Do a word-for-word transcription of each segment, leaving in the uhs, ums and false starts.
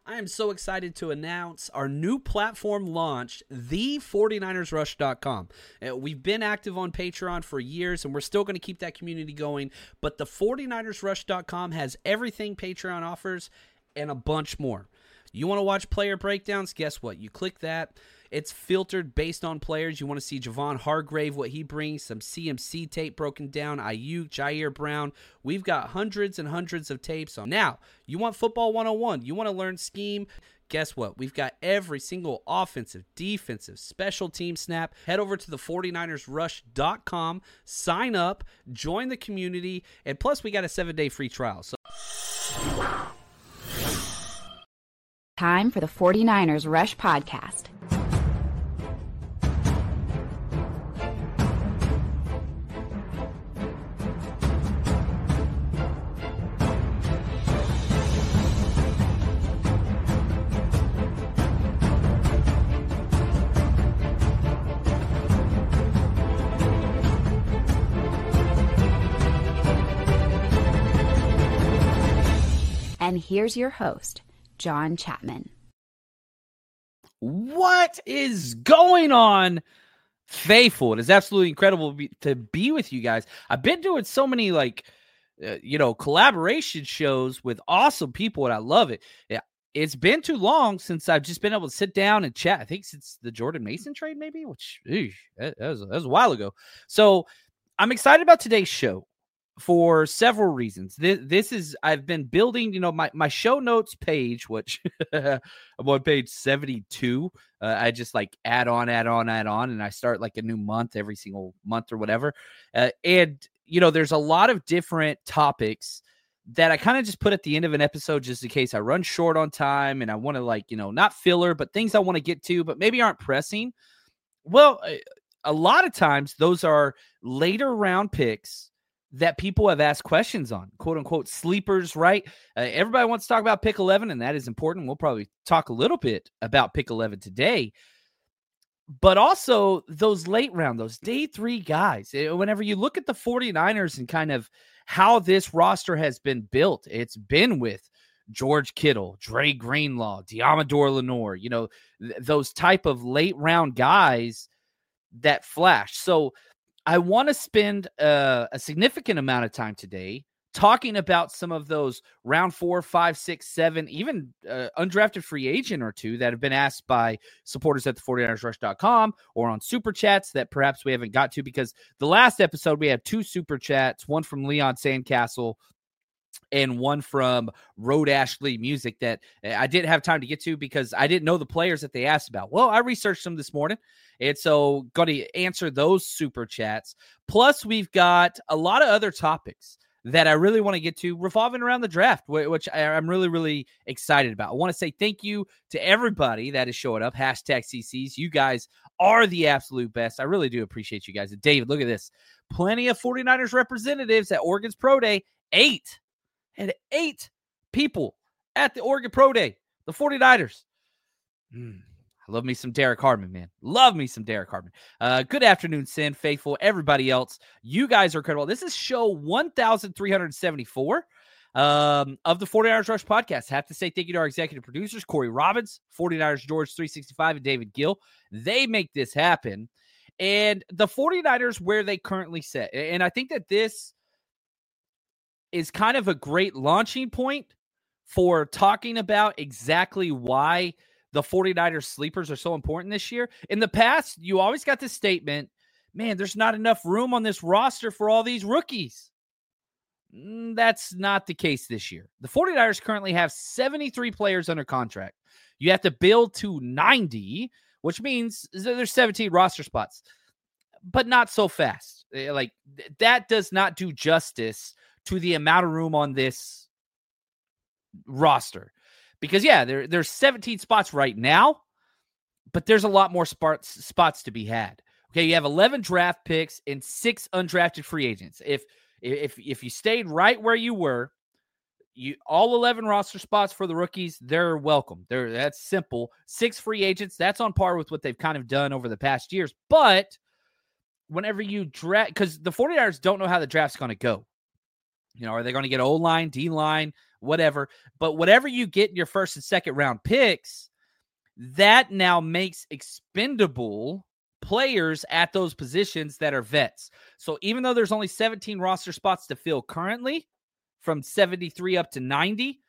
I am so excited to announce our new platform launch, the forty niners rush dot com. Uh, we've been active on Patreon for years, and we're still going to keep that community going, but the forty niners rush dot com has everything Patreon offers and a bunch more. You want to watch player breakdowns? Guess what? You click that. It's filtered based on players. You want to see Javon Hargrave, what he brings, some C M C tape broken down, Ayuk, Jair Brown. We've got hundreds and hundreds of tapes on. Now, you want football one oh one. You want to learn scheme. Guess what? We've got every single offensive, defensive, special team snap. Head over to the forty niners rush dot com, sign up, join the community, and plus we got a seven-day free trial. So. Time for the forty niners Rush podcast. And here's your host, John Chapman. What is going on, faithful? It is absolutely incredible to be with you guys. I've been doing so many, like, uh, you know, collaboration shows with awesome people, and I love it. Yeah, it's been too long since I've just been able to sit down and chat. I think since the Jordan Mason trade, maybe, which eesh, that, was, that was a while ago. So I'm excited about today's show for several reasons. This, this is, I've been building, you know, my, my show notes page, which I'm on page seventy-two. Uh, I just like add on, add on, add on, and I start like a new month every single month or whatever. Uh, and, you know, there's a lot of different topics that I kind of just put at the end of an episode just in case I run short on time and I want to, like, you know, not filler, but things I want to get to, but maybe aren't pressing. Well, a lot of times those are later round picks that people have asked questions on, quote unquote sleepers, right? Uh, everybody wants to talk about pick eleven, and that is important. We'll probably talk a little bit about pick eleven today, but also those late round, those day three guys. Whenever you look at the forty niners and kind of how this roster has been built, it's been with George Kittle, Dre Greenlaw, Diamador Lenore, you know, th- those type of late round guys that flash. So I want to spend uh, a significant amount of time today talking about some of those round four, five, six, seven, even uh, undrafted free agent or two that have been asked by supporters at the forty niners rush dot com or on super chats that perhaps we haven't got to, because the last episode we had two super chats, one from Leon Sandcastle and one from Road Ashley Music that I didn't have time to get to because I didn't know the players that they asked about. Well, I researched them this morning, and so going to answer those super chats. Plus, we've got a lot of other topics that I really want to get to revolving around the draft, which I'm really, really excited about. I want to say thank you to everybody that is showing up. Hashtag C Cs. You guys are the absolute best. I really do appreciate you guys. And David, look at this. Plenty of forty niners representatives at Oregon's Pro Day. Eight. And eight people at the Oregon Pro Day, the forty niners. Mm, I love me some Derek Hardman, man. Love me some Derek Hardman. Uh, good afternoon, Sin, Faithful, everybody else. You guys are incredible. This is show one thousand three hundred seventy-four um, of the forty niners Rush podcast. Have to say thank you to our executive producers, Corey Robbins, forty niners George three sixty-five, and David Gill. They make this happen. And the forty niners, where they currently sit. And I think that this is kind of a great launching point for talking about exactly why the forty niners sleepers are so important this year. In the past, you always got this statement, man, there's not enough room on this roster for all these rookies. That's not the case this year. The forty niners currently have seventy-three players under contract. You have to build to ninety, which means there's seventeen roster spots, but not so fast. Like, that does not do justice to the amount of room on this roster. Because, yeah, there, there's seventeen spots right now, but there's a lot more spots, spots to be had. Okay, you have eleven draft picks and six undrafted free agents. If if if you stayed right where you were, you all eleven roster spots for the rookies, they're welcome. They're, that's simple. Six free agents, that's on par with what they've kind of done over the past years. But whenever you draft, because the forty niners don't know how the draft's going to go. You know, are they going to get O-line, D-line? whatever. But whatever you get in your first and second round picks, that now makes expendable players at those positions that are vets. So even though there's only seventeen roster spots to fill currently from seventy-three up to ninety,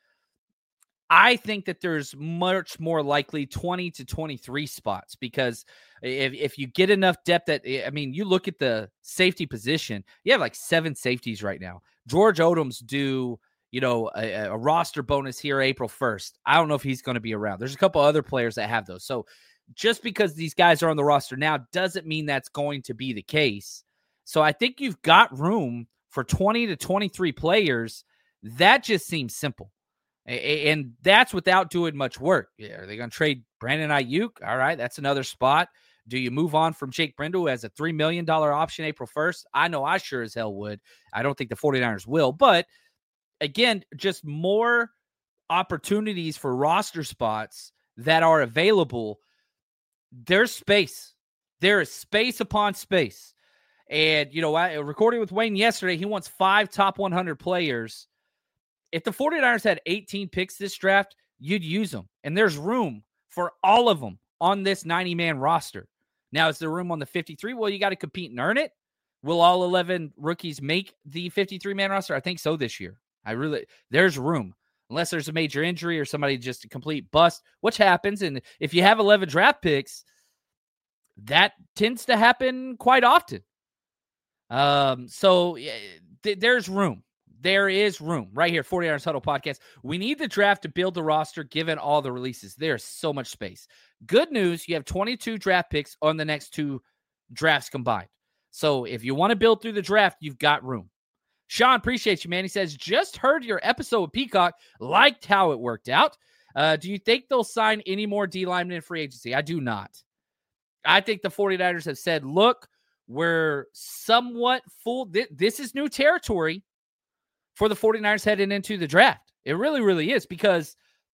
I think that there's much more likely twenty to twenty-three spots, because if, if you get enough depth that, I mean, you look at the safety position, you have like seven safeties right now. George Odom's due, you know, a, a roster bonus here April first. I don't know if he's going to be around. There's a couple other players that have those. So just because these guys are on the roster now doesn't mean that's going to be the case. So I think you've got room for twenty to twenty-three players. That just seems simple. And that's without doing much work. Are they going to trade Brandon Ayuk? All right, that's another spot. Do you move on from Jake Brendel as a three million dollars option April first? I know I sure as hell would. I don't think the 49ers will. But, again, just more opportunities for roster spots that are available. There's space. There is space upon space. And, you know, I recorded with Wayne yesterday. He wants five top one hundred players. If the 49ers had eighteen picks this draft, you'd use them. And there's room for all of them on this ninety-man roster. Now, is there room on the fifty-three? Well, you got to compete and earn it. Will all eleven rookies make the fifty-three-man roster? I think so this year. I really, there's room. Unless there's a major injury or somebody just a complete bust, which happens. And if you have eleven draft picks, that tends to happen quite often. Um, so th- there's room. There is room right here. 49ers Huddle Podcast. We need the draft to build the roster given all the releases. There's so much space. Good news, you have twenty-two draft picks on the next two drafts combined. So if you want to build through the draft, you've got room. Sean, appreciate you, man. He says, just heard your episode with Peacock. Liked how it worked out. Uh, do you think they'll sign any more D linemen in free agency? I do not. I think the 49ers have said, look, we're somewhat full. Th- this is new territory for the 49ers heading into the draft. It really, really is, because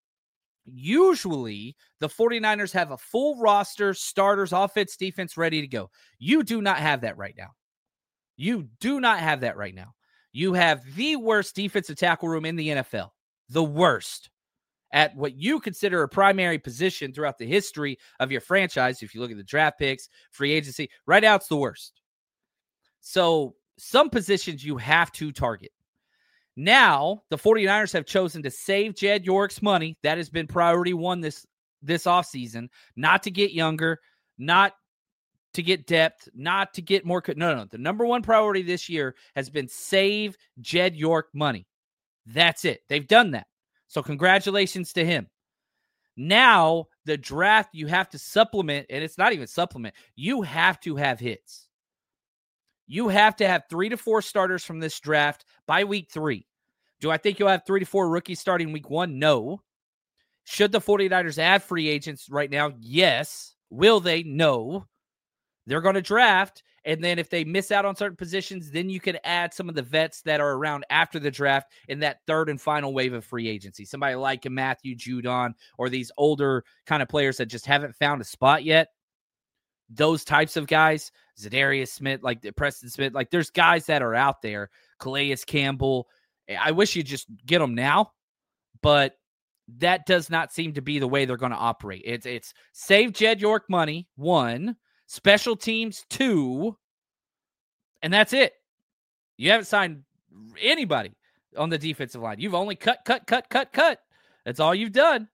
usually the 49ers have a full roster, starters, offense, defense ready to go. You do not have that right now. You do not have that right now. You have the worst defensive tackle room in the N F L. The worst at what you consider a primary position throughout the history of your franchise. If you look at the draft picks, free agency, right now it's the worst. So some positions you have to target. Now, the 49ers have chosen to save Jed York's money. That has been priority one this, this offseason. Not to get younger, not to get depth, not to get more. No, no, no. The number one priority this year has been save Jed York money. That's it. They've done that. So congratulations to him. Now, the draft, you have to supplement, and it's not even supplement. You have to have hits. You have to have three to four starters from this draft by week three. Do I think you'll have three to four rookies starting week one? No. Should the 49ers add free agents right now? Yes. Will they? No. They're going to draft, and then if they miss out on certain positions, then you can add some of the vets that are around after the draft in that third and final wave of free agency. Somebody like a Matthew Judon or these older kind of players that just haven't found a spot yet. Those types of guys, Zadarius Smith, like Preston Smith, like there's guys that are out there. Calais Campbell. I wish you'd just get them now, but that does not seem to be the way they're going to operate. It's it's save Jed York money, one, special teams, two, and that's it. You haven't signed anybody on the defensive line. You've only cut, cut, cut, cut, cut. That's all you've done.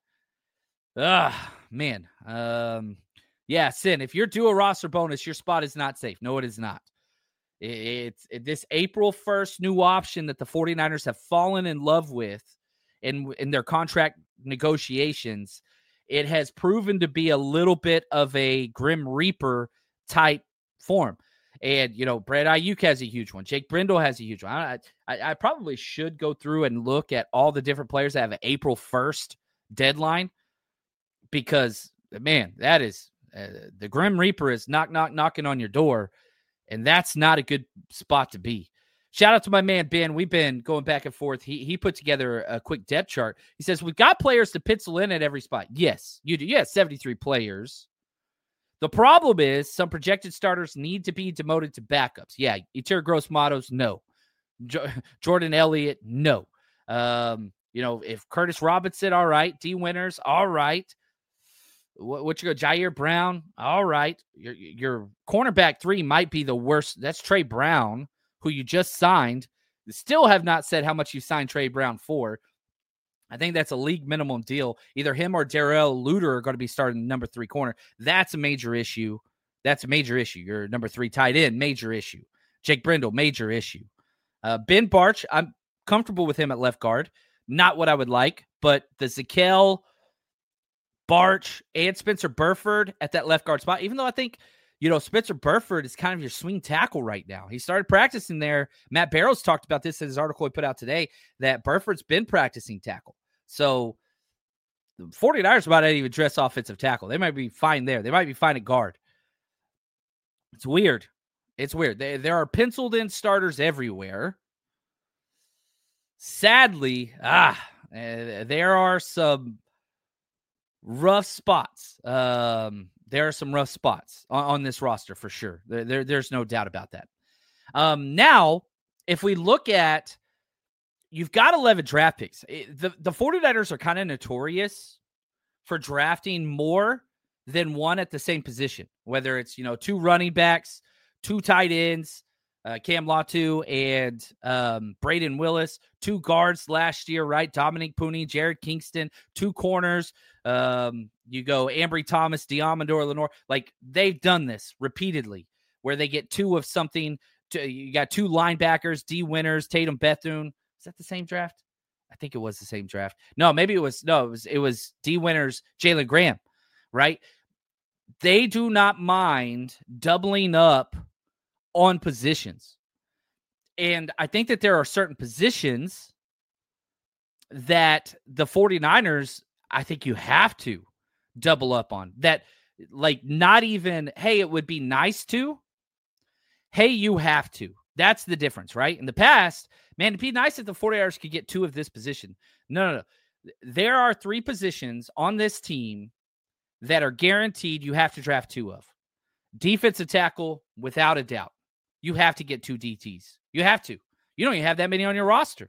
Ah, man. Um, yeah, Sin, if you're due a roster bonus, your spot is not safe. No, it is not. It's it, this April first new option that the 49ers have fallen in love with in, in their contract negotiations. It has proven to be a little bit of a Grim Reaper type form. And, you know, Brad Ayuk has a huge one. Jake Brendel has a huge one. I, I, I probably should go through and look at all the different players that have an April first deadline, because, man, that is uh, the Grim Reaper is knock, knock, knocking on your door. And that's not a good spot to be. Shout out to my man, Ben. We've been going back and forth. He he put together a quick depth chart. He says, we've got players to pencil in at every spot. Yes, you do. You have seventy-three players. The problem is some projected starters need to be demoted to backups. Yeah, Yetur Gross-Matos, no. Jo- Jordan Elliott, no. Um, You know, if Curtis Robinson, all right. D. Winters, all right. What, what you go, Jair Brown, all right. Your, your cornerback three might be the worst. That's Trey Brown, who you just signed. You still have not said how much you signed Trey Brown for. I think that's a league minimum deal. Either him or Darrell Luter are going to be starting number three corner. That's a major issue. That's a major issue. Your number three tight end, major issue. Jake Brindle, major issue. Uh, Ben Barch, I'm comfortable with him at left guard. Not what I would like, but the Zakelj, Barch, and Spencer Burford at that left guard spot, even though I think, you know, Spencer Burford is kind of your swing tackle right now. He started practicing there. Matt Barrows talked about this in his article he put out today, that Burford's been practicing tackle. So the 49ers might not even dress offensive tackle. They might be fine there. They might be fine at guard. It's weird. It's weird. They, there are penciled in starters everywhere. Sadly, ah, uh, there are some rough spots. Um, there are some rough spots on, on this roster for sure. There, there, there's no doubt about that. Um, now, if we look at, you've got eleven draft picks. The, the 49ers are kind of notorious for drafting more than one at the same position, whether it's, you know, two running backs, two tight ends, uh, Cam Latu and um, Braden Willis, two guards last year, right? Dominique Pooney, Jared Kingston, two corners. Um, you go Ambry Thomas, Diamondor Lenore. Like, they've done this repeatedly where they get two of something. To, you got two linebackers, D. Winters, Tatum Bethune. Is that the same draft? I think it was the same draft. No, maybe it was. No, it was, it was D. Winters, Jalen Graham, right? They do not mind doubling up on positions. And I think that there are certain positions that the 49ers, I think you have to double up on. That, like, not even, hey, it would be nice to. Hey, you have to. That's the difference, right? In the past, man, it'd be nice if the 49ers could get two of this position. No, no, no. There are three positions on this team that are guaranteed you have to draft two of. Defensive tackle, without a doubt. You have to get two D Ts. You have to. You don't even have that many on your roster.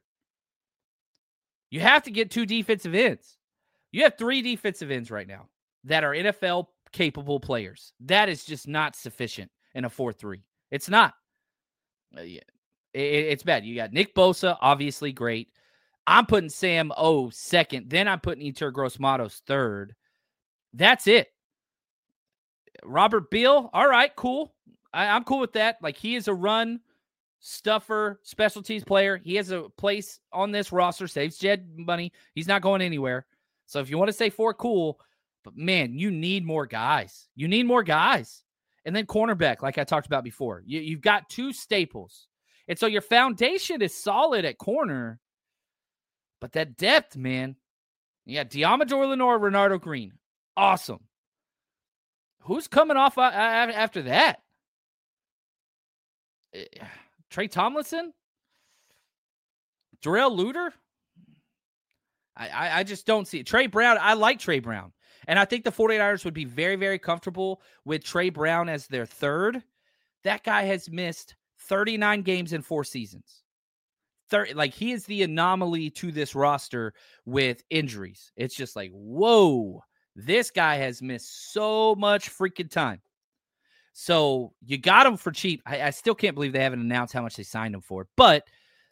You have to get two defensive ends. You have three defensive ends right now that are N F L-capable players. That is just not sufficient in a four three. It's not. Uh, yeah. it, it's bad. You got Nick Bosa, obviously great. I'm putting Sam O second. Then I'm putting Yetur Gross-Matos third. That's it. Robert Beal, all right, cool. I, I'm cool with that. Like, he is a run stuffer, specialties player. He has a place on this roster, saves Jed money. He's not going anywhere. So if you want to say four, cool. But, man, you need more guys. You need more guys. And then cornerback, like I talked about before. You, you've got two staples. And so your foundation is solid at corner. But that depth, man. You got Diamondor Lenore, Renardo Green. Awesome. Who's coming off after that? Trey Tomlinson? Darrell Luter? I, I, I just don't see it. Trey Brown, I like Trey Brown. And I think the 49ers would be very, very comfortable with Trey Brown as their third. That guy has missed thirty-nine games in four seasons. thirty, like, he is the anomaly to this roster with injuries. It's just like, whoa, this guy has missed so much freaking time. So you got him for cheap. I, I still can't believe they haven't announced how much they signed him for. But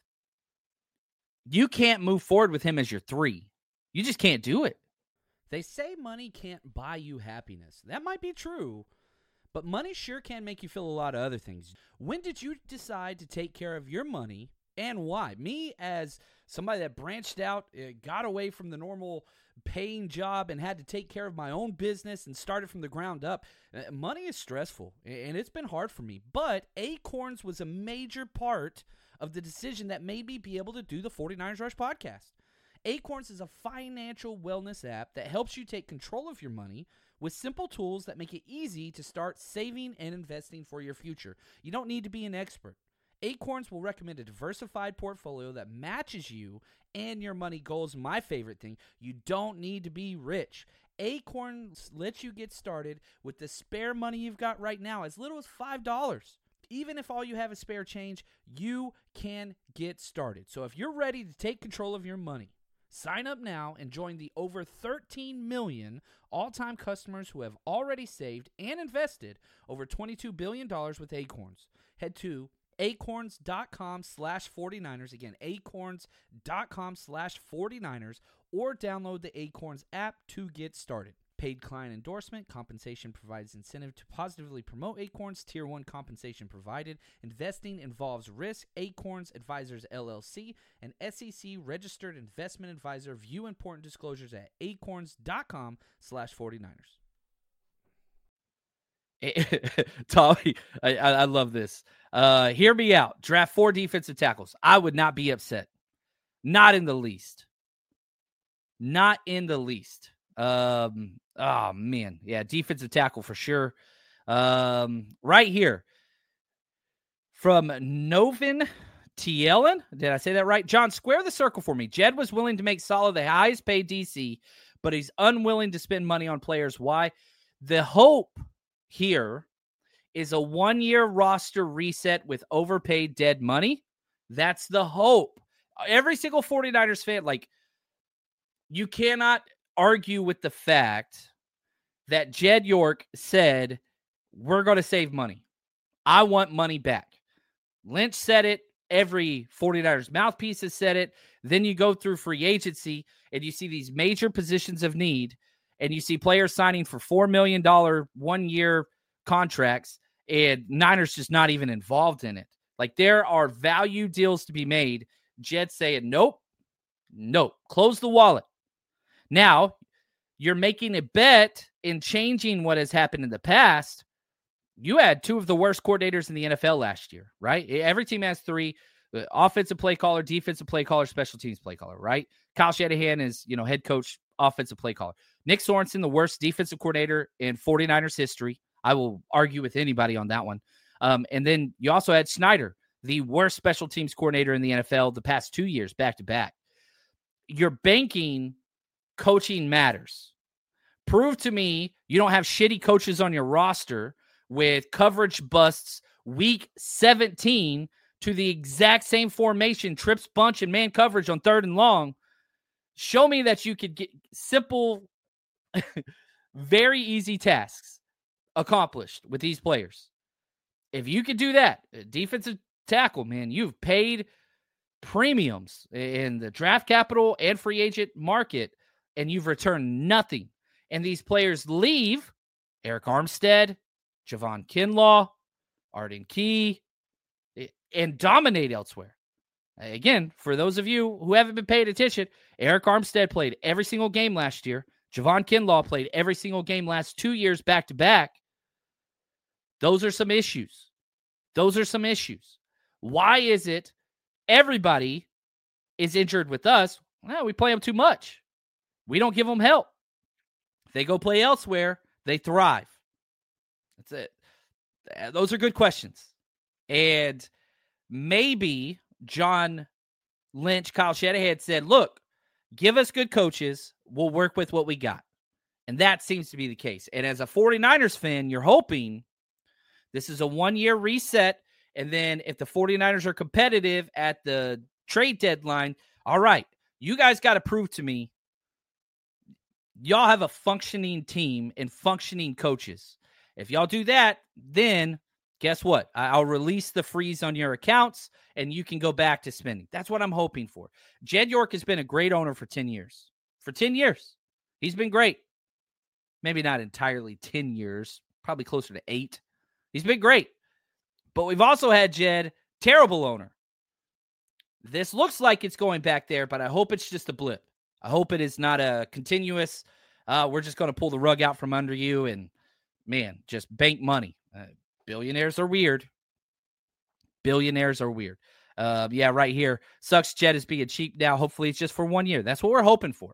you can't move forward with him as your three. You just can't do it. They say money can't buy you happiness. That might be true, but money sure can make you feel a lot of other things. When did you decide to take care of your money, and why? Me, as somebody that branched out, got away from the normal paying job and had to take care of my own business and started from the ground up, money is stressful, and it's been hard for me. But Acorns was a major part of the decision that made me be able to do the 49ers Rush podcast. Acorns is a financial wellness app that helps you take control of your money with simple tools that make it easy to start saving and investing for your future. You don't need to be an expert. Acorns will recommend a diversified portfolio that matches you and your money goals. My favorite thing, you don't need to be rich. Acorns lets you get started with the spare money you've got right now, as little as five dollars. Even if all you have is spare change, you can get started. So if you're ready to take control of your money, Sign up now and join the over thirteen million all-time customers who have already saved and invested over twenty-two billion dollars with Acorns. Head to acorns.com slash 49ers. Again, acorns.com slash 49ers or download the Acorns app to get started. Paid client endorsement. Compensation provides incentive to positively promote Acorns. Tier one compensation provided. Investing involves risk. Acorns Advisors, L L C, an S E C registered investment advisor. View important disclosures at acorns.com slash 49ers. Tommy, I, I love this. Uh, hear me out. Draft four defensive tackles. I would not be upset. Not in the least. Not in the least. Um, oh, man. Yeah, defensive tackle for sure. Um, right here. From Novin Tielen. Did I say that right? John, square the circle for me. Jed was willing to make Saleh the highest paid D C, but he's unwilling to spend money on players. Why? The hope here is a one-year roster reset with overpaid dead money. That's the hope. Every single 49ers fan, like, you cannot argue with the fact that Jed York said, we're going to save money. I want money back. Lynch said it. Every 49ers mouthpiece has said it. Then you go through free agency and you see these major positions of need, and you see players signing for four million dollars one-year contracts, and Niners just not even involved in it. Like, there are value deals to be made. Jed saying, nope, nope, close the wallet. Now, you're making a bet in changing what has happened in the past. You had two of the worst coordinators in the N F L last year, right? Every team has three: offensive play caller, defensive play caller, special teams play caller, right? Kyle Shanahan is, you know, head coach, offensive play caller. Nick Sorensen, the worst defensive coordinator in 49ers history. I will argue with anybody on that one. Um, and then you also had Snyder, the worst special teams coordinator in the N F L the past two years, back to back. You're banking coaching matters. Prove to me you don't have shitty coaches on your roster with coverage busts week seventeen to the exact same formation, trips, bunch, and man coverage on third and long. Show me that you could get simple, very easy tasks accomplished with these players. If you could do that, defensive tackle, man, you've paid premiums in the draft capital and free agent market, and you've returned nothing. And these players leave. Eric Armstead, Javon Kinlaw, Arden Key, and dominate elsewhere. Again, for those of you who haven't been paying attention, Eric Armstead played every single game last year. Javon Kinlaw played every single game last two years back to back. Those are some issues. Those are some issues. Why is it everybody is injured with us? Well, we play them too much. We don't give them help. If they go play elsewhere, they thrive. That's it. Those are good questions. And maybe John Lynch, Kyle Shanahan said, look, give us good coaches. We'll work with what we got. And that seems to be the case. And as a 49ers fan, you're hoping this is a one-year reset. And then if the 49ers are competitive at the trade deadline, all right, you guys got to prove to me y'all have a functioning team and functioning coaches. If y'all do that, then guess what? I'll release the freeze on your accounts, and you can go back to spending. That's what I'm hoping for. Jed York has been a great owner for ten years. For ten years. He's been great. Maybe not entirely ten years, probably closer to eight. He's been great. But we've also had Jed, terrible owner. This looks like it's going back there, but I hope it's just a blip. I hope it is not a continuous, uh, we're just going to pull the rug out from under you and, man, just bank money. Uh, billionaires are weird. Billionaires are weird. Uh, yeah, right here. Sucks Jed is being cheap now. Hopefully it's just for one year. That's what we're hoping for.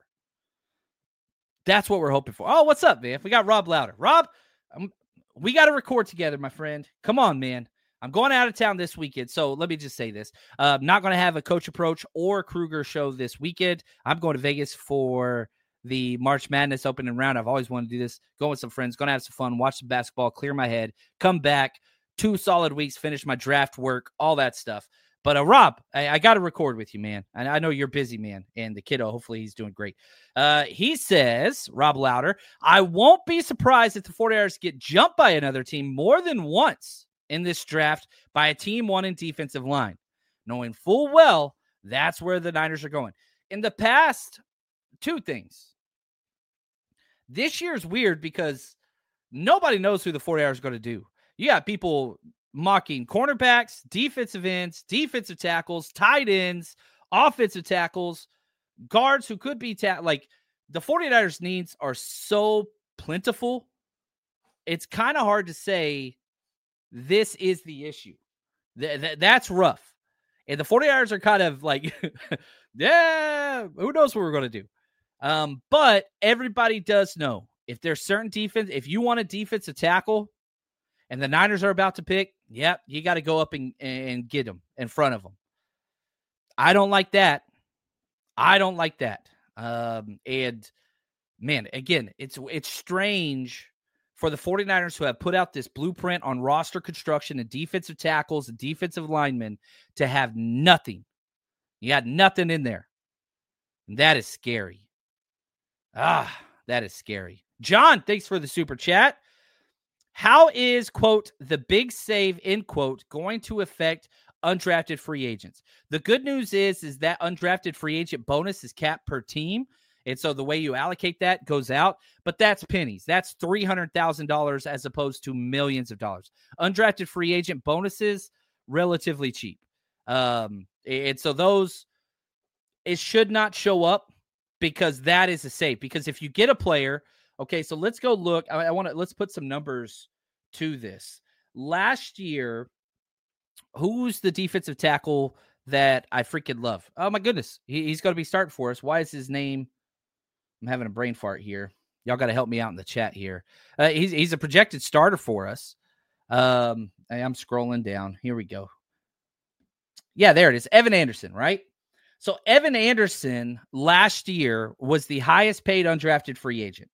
That's what we're hoping for. Oh, what's up, man? We got Rob Louder. Rob, um, we got to record together, my friend. Come on, man. I'm going out of town this weekend, so let me just say this. Uh, I'm not going to have a Coach Approach or Kruger show this weekend. I'm going to Vegas for the March Madness opening round. I've always wanted to do this. Go with some friends, going to have some fun, watch some basketball, clear my head, come back, two solid weeks, finish my draft work, all that stuff. But uh, Rob, I, I got to record with you, man. And I know you're busy, man. And the kiddo, hopefully he's doing great. Uh, he says, Rob Louder, I won't be surprised if the 49ers get jumped by another team more than once in this draft by a team wanting defensive line, knowing full well that's where the Niners are going. In the past, two things. This year's weird because nobody knows who the 49ers are going to do. You got people mocking cornerbacks, defensive ends, defensive tackles, tight ends, offensive tackles, guards who could be ta- like the 49ers needs are so plentiful. It's kind of hard to say this is the issue. Th- th- that's rough. And the 49ers are kind of like, yeah, who knows what we're going to do. Um, but everybody does know if there's certain defense, if you want a defensive tackle and the Niners are about to pick, yep, you got to go up and, and get them in front of them. I don't like that. I don't like that. Um, and man, again, it's, it's strange for the 49ers who have put out this blueprint on roster construction and defensive tackles and defensive linemen to have nothing. You got nothing in there. And that is scary. Ah, that is scary. John, thanks for the super chat. How is, quote, the big save, end quote, going to affect undrafted free agents? The good news is, is that undrafted free agent bonus is capped per team. And so the way you allocate that goes out, but that's pennies. That's three hundred thousand dollars as opposed to millions of dollars. Undrafted free agent bonuses, relatively cheap. Um, and so those, it should not show up because that is a save. Because if you get a player, okay, so let's go look. I, I want to, let's put some numbers to this. Last year, who's the defensive tackle that I freaking love? Oh my goodness. He, he's going to be starting for us. Why is his name? I'm having a brain fart here. Y'all got to help me out in the chat here. Uh, he's he's a projected starter for us. Um, I'm scrolling down. Here we go. Yeah, there it is. Evan Anderson, right? So Evan Anderson last year was the highest paid undrafted free agent.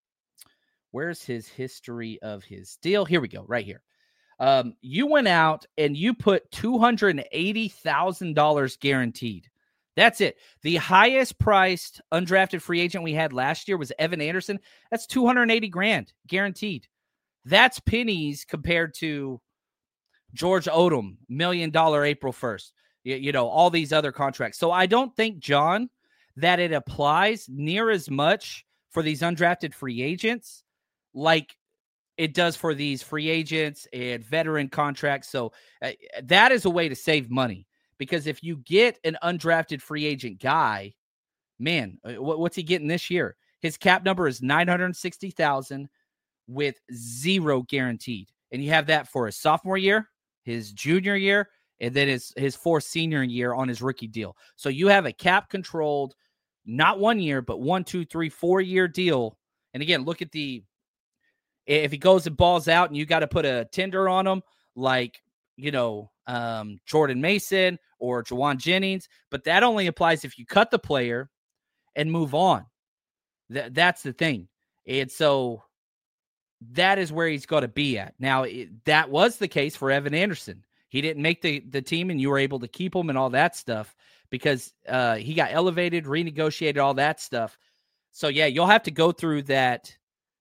Where's his history of his deal? Here we go, right here. Um, you went out and you put two hundred eighty thousand dollars guaranteed. That's it. The highest priced undrafted free agent we had last year was Evan Anderson. That's two hundred eighty grand guaranteed. That's pennies compared to George Odom, million dollar April first. You, you know, all these other contracts. So I don't think, John, that it applies near as much for these undrafted free agents like it does for these free agents and veteran contracts. So uh, that is a way to save money. Because if you get an undrafted free agent guy, man, what's he getting this year? His cap number is nine hundred sixty thousand dollars with zero guaranteed. And you have that for his sophomore year, his junior year, and then his, his fourth senior year on his rookie deal. So you have a cap controlled, not one year, but one, two, three, four year deal. And again, look at the, if he goes and balls out and you got to put a tender on him, like, you know, um, Jordan Mason or Jawan Jennings, but that only applies if you cut the player and move on. Th- that's the thing. And so that is where he's got to be at. Now, it, that was the case for Evan Anderson. He didn't make the, the team and you were able to keep him and all that stuff because uh, he got elevated, renegotiated, all that stuff. So, yeah, you'll have to go through that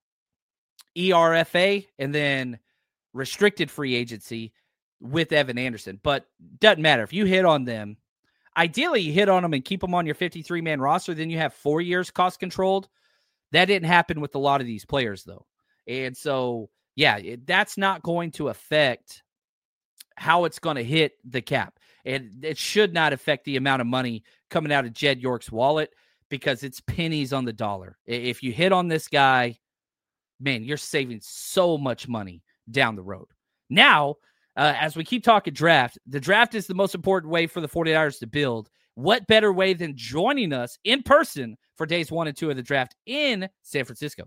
E R F A and then restricted free agency with Evan Anderson, but doesn't matter if you hit on them. Ideally, you hit on them and keep them on your fifty-three man roster. Then you have four years cost controlled. That didn't happen with a lot of these players, though. And so, yeah, it, that's not going to affect how it's going to hit the cap. And it should not affect the amount of money coming out of Jed York's wallet because it's pennies on the dollar. If you hit on this guy, man, you're saving so much money down the road. Now, Uh, as we keep talking draft, the draft is the most important way for the 49ers to build. What better way than joining us in person for days one and two of the draft in San Francisco?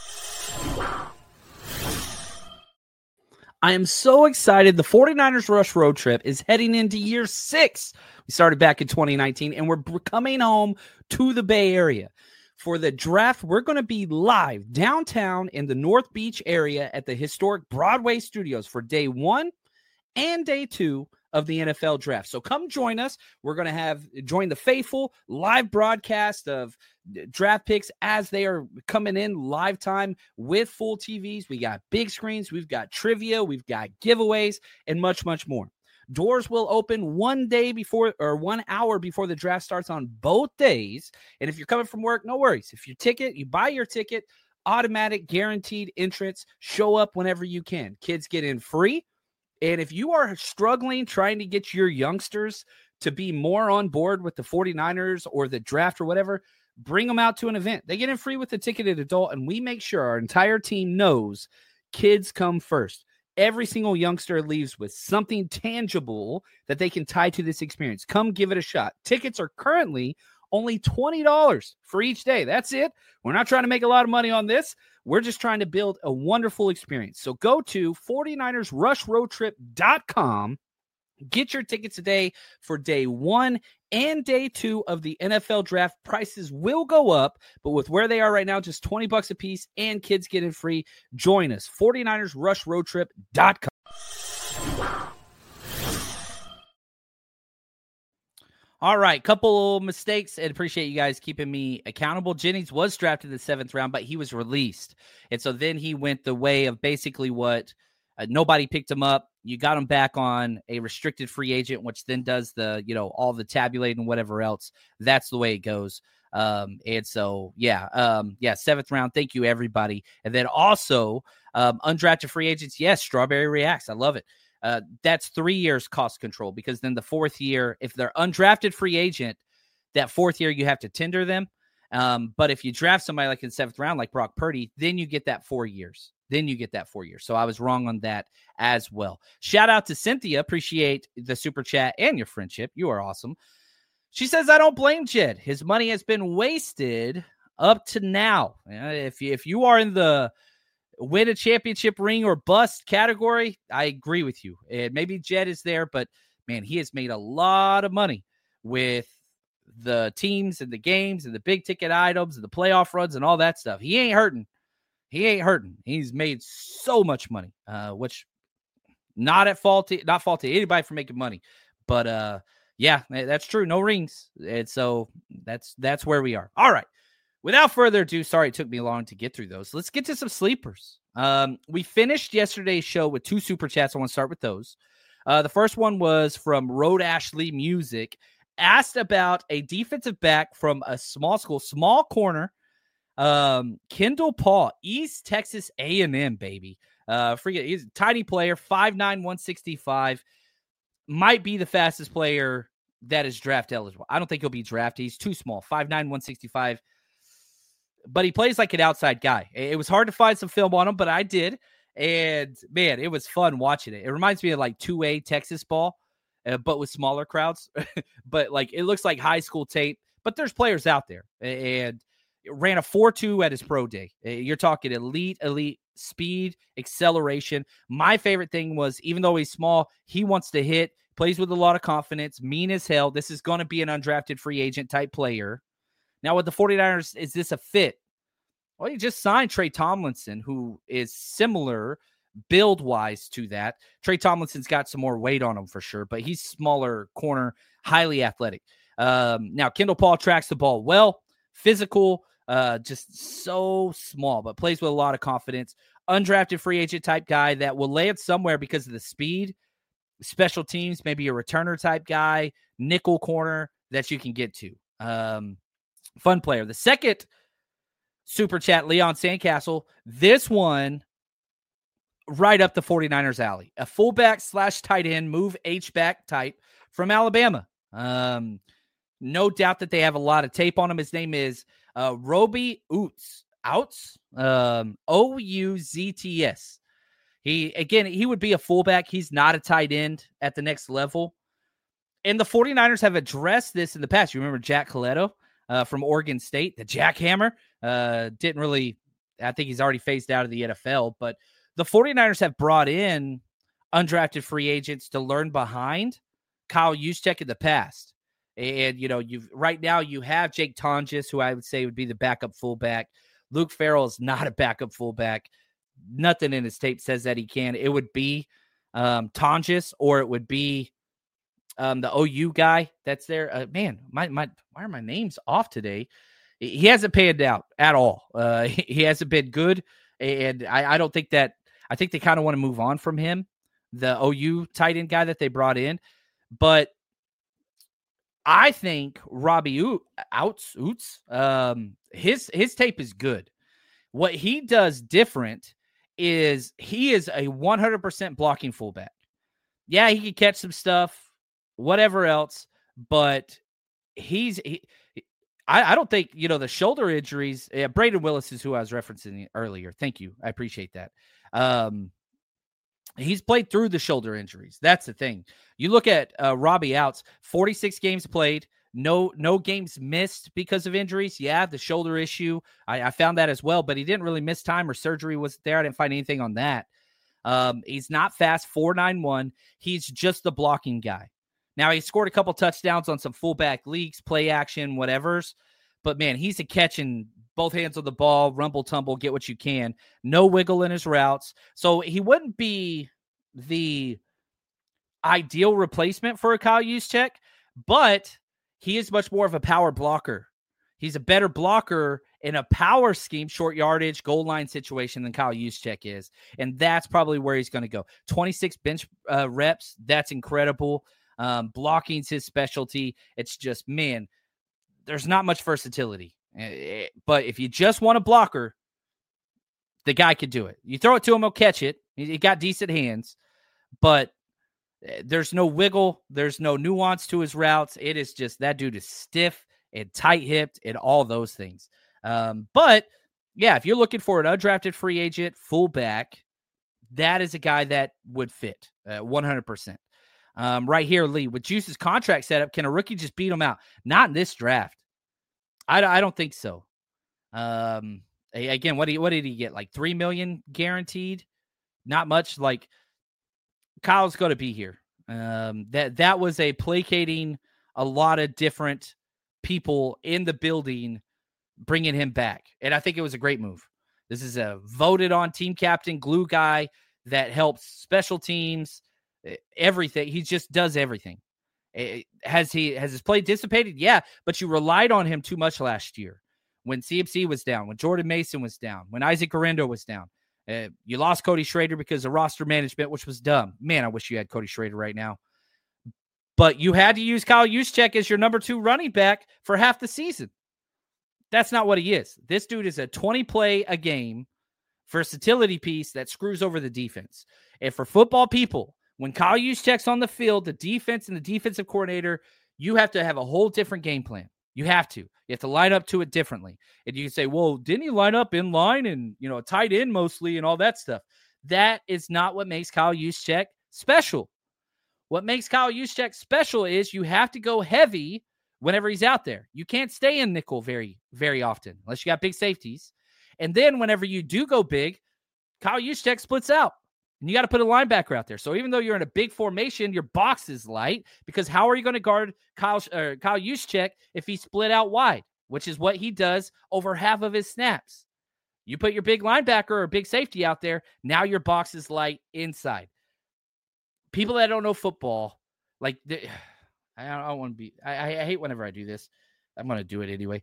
I am so excited. The 49ers Rush Road Trip is heading into year six. We started back in twenty nineteen, and we're coming home to the Bay Area. For the draft, we're going to be live downtown in the North Beach area at the historic Broadway Studios for day one and day two of the N F L draft. So come join us. We're going to have join the faithful live broadcast of draft picks as they are coming in live time with full T Vs. We got big screens. We've got trivia. We've got giveaways and much, much more. Doors will open one day before or one hour before the draft starts on both days. And if you're coming from work, no worries. If your ticket, you buy your ticket, automatic guaranteed entrance, show up whenever you can. Kids get in free. And if you are struggling trying to get your youngsters to be more on board with the 49ers or the draft or whatever, bring them out to an event. They get in free with the ticketed adult, and we make sure our entire team knows kids come first. Every single youngster leaves with something tangible that they can tie to this experience. Come give it a shot. Tickets are currently only twenty dollars for each day. That's it. We're not trying to make a lot of money on this. We're just trying to build a wonderful experience. So go to 49ers rush road trip dot com. Get your tickets today for day one and day two of the N F L draft. Prices will go up, but with where they are right now, just twenty bucks a piece and kids get in free. Join us, 49ers rush road trip dot com. All right, couple mistakes, and appreciate you guys keeping me accountable. Jennings was drafted in the seventh round, but he was released. And so then he went the way of basically what uh, nobody picked him up. You got him back on a restricted free agent, which then does the, you know, all the tabulating and whatever else. That's the way it goes. Um, and so, yeah, um, yeah, seventh round. Thank you, everybody. And then also um, undrafted free agents. Yes, Strawberry reacts. I love it. Uh, that's three years cost control, because then the fourth year, if they're undrafted free agent, that fourth year you have to tender them. Um, but if you draft somebody like in the seventh round, like Brock Purdy, then you get that four years. Then you get that four years. So I was wrong on that as well. Shout out to Cynthia. Appreciate the super chat and your friendship. You are awesome. She says, I don't blame Jed. His money has been wasted up to now. If you, if you are in the win a championship ring or bust category, I agree with you. And maybe Jed is there, but man, he has made a lot of money with the teams and the games and the big ticket items and the playoff runs and all that stuff. He ain't hurting. He ain't hurting. He's made so much money, uh, which not at fault, not fault to anybody for making money, but uh, yeah, that's true. No rings. And so that's, that's where we are. All right. Without further ado, sorry it took me long to get through those. Let's get to some sleepers. Um, we finished yesterday's show with two super chats. I want to start with those. Uh, the first one was from Road Ashley Music. Asked about a defensive back from a small school, small corner, um, Kendall Paul, East Texas A and M, baby. Uh, forget he's a tiny player, five nine, one sixty-five. Might be the fastest player that is draft eligible. I don't think he'll be drafted. He's too small, five nine, one sixty-five. But he plays like an outside guy. It was hard to find some film on him, but I did. And, man, it was fun watching it. It reminds me of, like, two A Texas ball, uh, but with smaller crowds. But, like, it looks like high school tape. But there's players out there. And it ran a four two at his pro day. You're talking elite, elite speed, acceleration. My favorite thing was, even though he's small, he wants to hit, plays with a lot of confidence, mean as hell. This is going to be an undrafted free agent type player. Now, with the 49ers, is this a fit? Well, you just signed Trey Tomlinson, who is similar build-wise to that. Trey Tomlinson's got some more weight on him for sure, but he's smaller corner, highly athletic. Um, now, Kendall Paul tracks the ball well, physical, uh, just so small, but plays with a lot of confidence. Undrafted free agent type guy that will land somewhere because of the speed, special teams, maybe a returner type guy, nickel corner that you can get to. Um, Fun player. The second super chat, Leon Sandcastle. This one right up the 49ers alley. A fullback slash tight end, move H-back type from Alabama. Um, no doubt that they have a lot of tape on him. His name is uh, Roby Outs. Outs? Um, O U Z T S. He, again, he would be a fullback. He's not a tight end at the next level. And the 49ers have addressed this in the past. You remember Jack Coletto? Uh, from Oregon State, the jackhammer, uh, didn't really, I think he's already phased out of the N F L, but the 49ers have brought in undrafted free agents to learn behind Kyle Juszczyk in the past. And, you know, you've right now you have Jake Tonjes, who I would say would be the backup fullback. Luke Farrell is not a backup fullback. Nothing in his tape says that he can. It would be um, Tonjes, or it would be um, the O U guy that's there. Uh, man, my my why are my names off today? He hasn't panned out at all. Uh, he, he hasn't been good, and I, I don't think that. I think they kind of want to move on from him, the O U tight end guy that they brought in. But I think Robbie o- Outs, Oots, um, his his tape is good. What he does different is he is a one hundred percent blocking fullback. Yeah, he can catch some stuff, whatever else, but he's he, I, I don't think, you know, the shoulder injuries. Yeah, Braden Willis is who I was referencing earlier. Thank you. I appreciate that. Um, he's played through the shoulder injuries. That's the thing. You look at uh, Robbie Outs, forty-six games played, no no games missed because of injuries. Yeah, the shoulder issue, I, I found that as well, but he didn't really miss time or surgery wasn't there. I didn't find anything on that. Um, he's not fast, four nine one. He's just the blocking guy. Now, he scored a couple touchdowns on some fullback leaks, play action, whatever's. But, man, he's a catching both hands on the ball, rumble, tumble, get what you can. No wiggle in his routes. So he wouldn't be the ideal replacement for a Kyle Juszczyk, but he is much more of a power blocker. He's a better blocker in a power scheme, short yardage, goal line situation than Kyle Juszczyk is. And that's probably where he's going to go. twenty-six bench uh, reps, that's incredible. Um, blocking's his specialty. It's just, man, there's not much versatility. But if you just want a blocker, the guy could do it. You throw it to him, he'll catch it. He got decent hands, but there's no wiggle. There's no nuance to his routes. It is just that dude is stiff and tight-hipped and all those things. Um, but, yeah, if you're looking for an undrafted free agent fullback, that is a guy that would fit uh, one hundred percent. Um, right here, Lee, with Juice's contract setup, can a rookie just beat him out? Not in this draft. I, I don't think so. Um, again, what did he, what did he get? Like three million dollars guaranteed? Not much. Like, Kyle's going to be here. Um, that that was a placating a lot of different people in the building, bringing him back, and I think it was a great move. This is a voted on team captain, glue guy that helps special teams, everything. He just does everything. Has he has his play dissipated? Yeah, but you relied on him too much last year when C M C was down, when Jordan Mason was down, when Isaac Guerrero was down. Uh, you lost Cody Schrader because of roster management, which was dumb. Man, I wish you had Cody Schrader right now. But you had to use Kyle Juszczyk as your number two running back for half the season. That's not what he is. This dude is a twenty play a game versatility piece that screws over the defense. And for football people, when Kyle Juszczyk's on the field, the defense and the defensive coordinator, you have to have a whole different game plan. You have to. You have to line up to it differently. And you can say, well, didn't he line up in line and, you know, tight end mostly and all that stuff? That is not what makes Kyle Juszczyk special. What makes Kyle Juszczyk special is you have to go heavy whenever he's out there. You can't stay in nickel very, very often unless you got big safeties. And then whenever you do go big, Kyle Juszczyk splits out. And you got to put a linebacker out there. So even though you're in a big formation, your box is light, because how are you going to guard Kyle, uh, Kyle Juszczyk if he split out wide, which is what he does over half of his snaps? You put your big linebacker or big safety out there, now your box is light inside. People that don't know football, like, I don't want to be, I, I hate whenever I do this. I'm going to do it anyway.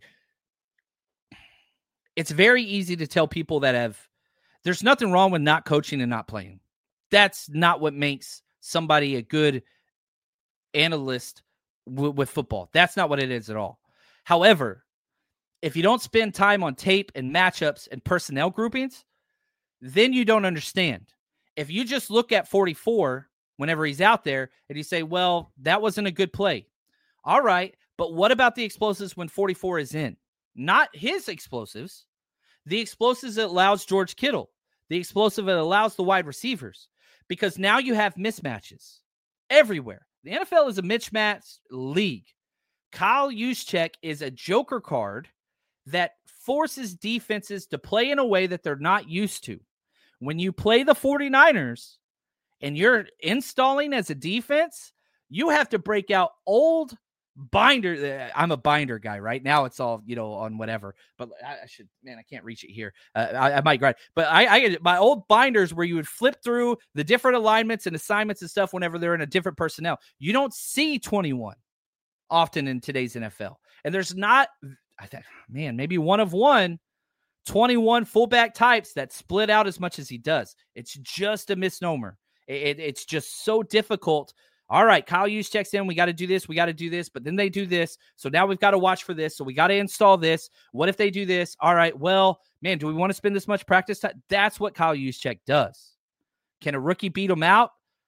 It's very easy to tell people that have, there's nothing wrong with not coaching and not playing. That's not what makes somebody a good analyst w- with football. That's not what it is at all. However, if you don't spend time on tape and matchups and personnel groupings, then you don't understand. If you just look at forty-four whenever he's out there and you say, well, that wasn't a good play. All right, but what about the explosives when forty-four is in? Not his explosives. The explosives that allows George Kittle. The explosive that allows the wide receivers. Because now you have mismatches everywhere. The N F L is a mismatch league. Kyle Juszczyk is a joker card that forces defenses to play in a way that they're not used to. When you play the 49ers and you're installing as a defense, you have to break out old binder. I'm a binder guy right now. It's all, you know, on whatever, but I, I should, man, I can't reach it here. Uh, I, I might grind, but I, I get my old binders where you would flip through the different alignments and assignments and stuff whenever they're in a different personnel. You don't see twenty-one often in today's N F L. And there's not, I think, man, maybe one of one twenty-one fullback types that split out as much as he does. It's just a misnomer. It, it, it's just so difficult. All right, Kyle Juszczyk's in. We got to do this. We got to do this. But then they do this. So now we've got to watch for this. So we got to install this. What if they do this? All right, well, man, do we want to spend this much practice time? That's what Kyle Juszczyk does. Can a rookie beat him out?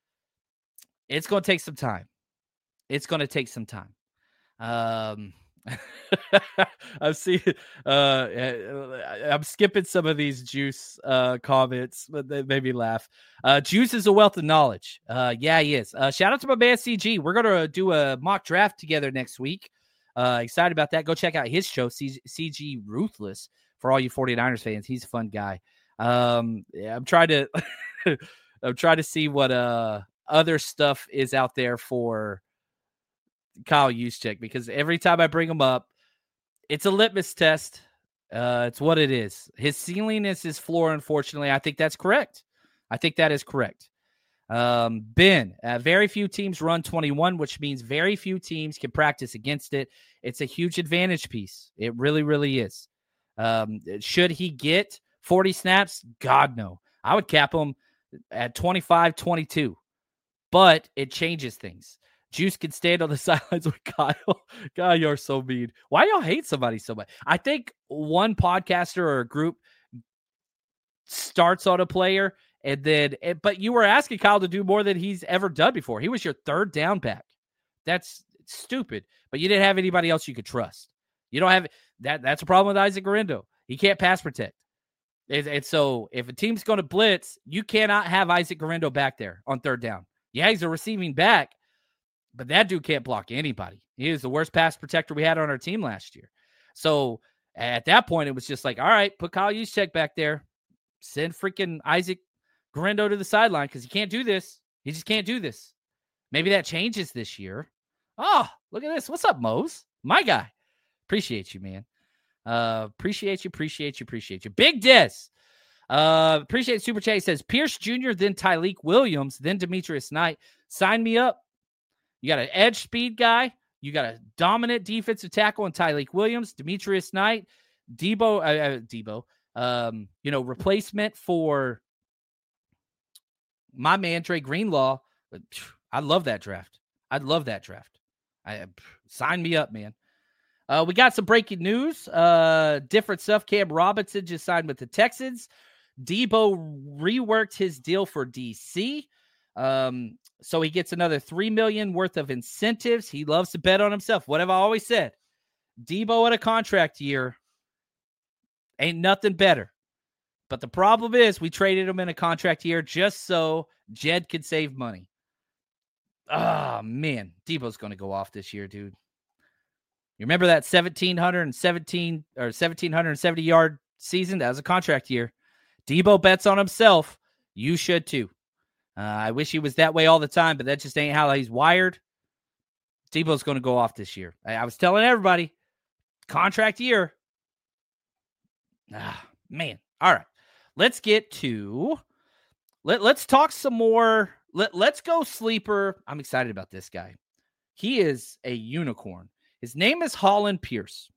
It's going to take some time. It's going to take some time. Um, I've seen, uh, I'm skipping some of these Juice uh, comments, but they made me laugh. Uh, Juice is a wealth of knowledge. Uh, yeah, he is. Uh, shout out to my man C G. We're going to do a mock draft together next week. Uh, excited about that. Go check out his show, C- CG Ruthless, for all you 49ers fans. He's a fun guy. Um, yeah, I'm trying to, I'm trying to see what uh other stuff is out there for Kyle Juszczyk, because every time I bring him up, it's a litmus test. Uh, it's what it is. His ceiling is his floor, unfortunately. I think that's correct. I think that is correct. Um, Ben, uh, very few teams run twenty-one, which means very few teams can practice against it. It's a huge advantage piece. It really, really is. Um, should he get forty snaps? God, no. I would cap him at twenty-five, twenty-two, but it changes things. Juice can stand on the sidelines with Kyle. God, you're so mean. Why y'all hate somebody so much? I think one podcaster or a group starts on a player, and then, but you were asking Kyle to do more than he's ever done before. He was your third down back. That's stupid. But you didn't have anybody else you could trust. You don't have that. That's a problem with Isaac Guerendo. He can't pass protect. And, and so if a team's going to blitz, you cannot have Isaac Guerendo back there on third down. Yeah, he's a receiving back, but that dude can't block anybody. He was the worst pass protector we had on our team last year. So at that point, it was just like, all right, put Kyle Juszczyk back there. Send freaking Isaac Guerendo to the sideline because he can't do this. He just can't do this. Maybe that changes this year. Oh, look at this. What's up, Mose? My guy. Appreciate you, man. Uh, appreciate you, appreciate you, appreciate you. Big Des. Uh, appreciate Super Chat. He says, Pierce Junior, then Tyleek Williams, then Demetrius Knight. Sign me up. You got an edge speed guy. You got a dominant defensive tackle in Tyleek Williams, Demetrius Knight, Debo, uh, uh, Debo, um, you know, replacement for my man, Dre Greenlaw. I love that draft. I'd love that draft. I sign me up, man. Uh, we got some breaking news. Uh, different stuff. Cam Robinson just signed with the Texans. Debo reworked his deal for D C. Um, so he gets another three million dollars worth of incentives. He loves to bet on himself. What have I always said? Debo at a contract year ain't nothing better. But the problem is we traded him in a contract year just so Jed could save money. Oh, man. Debo's going to go off this year, dude. You remember that seventeen seventeen or seventeen seventy yard season? That was a contract year. Debo bets on himself. You should too. Uh, I wish he was that way all the time, but that just ain't how he's wired. Debo's going to go off this year. I, I was telling everybody, contract year. Ah, man. All right. Let's get to, let, let's talk some more. Let, let's go sleeper. I'm excited about this guy. He is a unicorn. His name is Holland Pierce.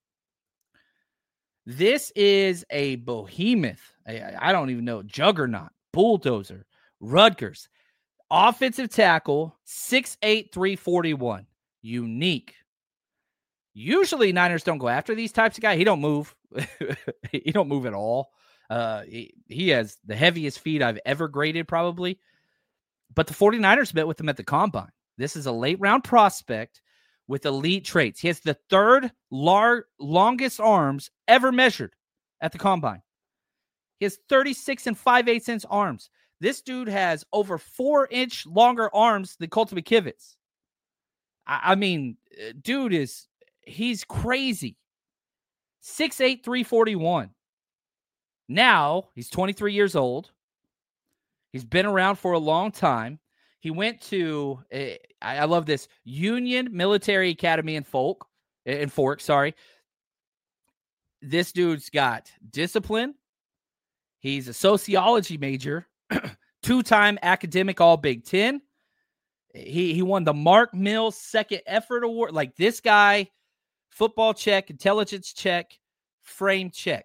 This is a behemoth. I, I don't even know. Juggernaut, bulldozer, Rutgers, offensive tackle, six eight, three forty-one. Unique. Usually Niners don't go after these types of guys. He don't move. He don't move at all. Uh, he, he has the heaviest feet I've ever graded probably. But the 49ers met with him at the combine. This is a late round prospect with elite traits. He has the third lar- longest arms ever measured at the combine. He has thirty-six and five-eighths inch arms. This dude has over four inch longer arms than Colton McKivitz. I, I mean, dude is, he's crazy. six eight, three forty-one. Now, he's twenty-three years old. He's been around for a long time. He went to, uh, I, I love this, Union Military Academy in Folk, in Fork, sorry. This dude's got discipline. He's a sociology major, two-time academic All Big Ten. He he won the Mark Mills Second Effort Award. Like, this guy, football check, intelligence check, frame check.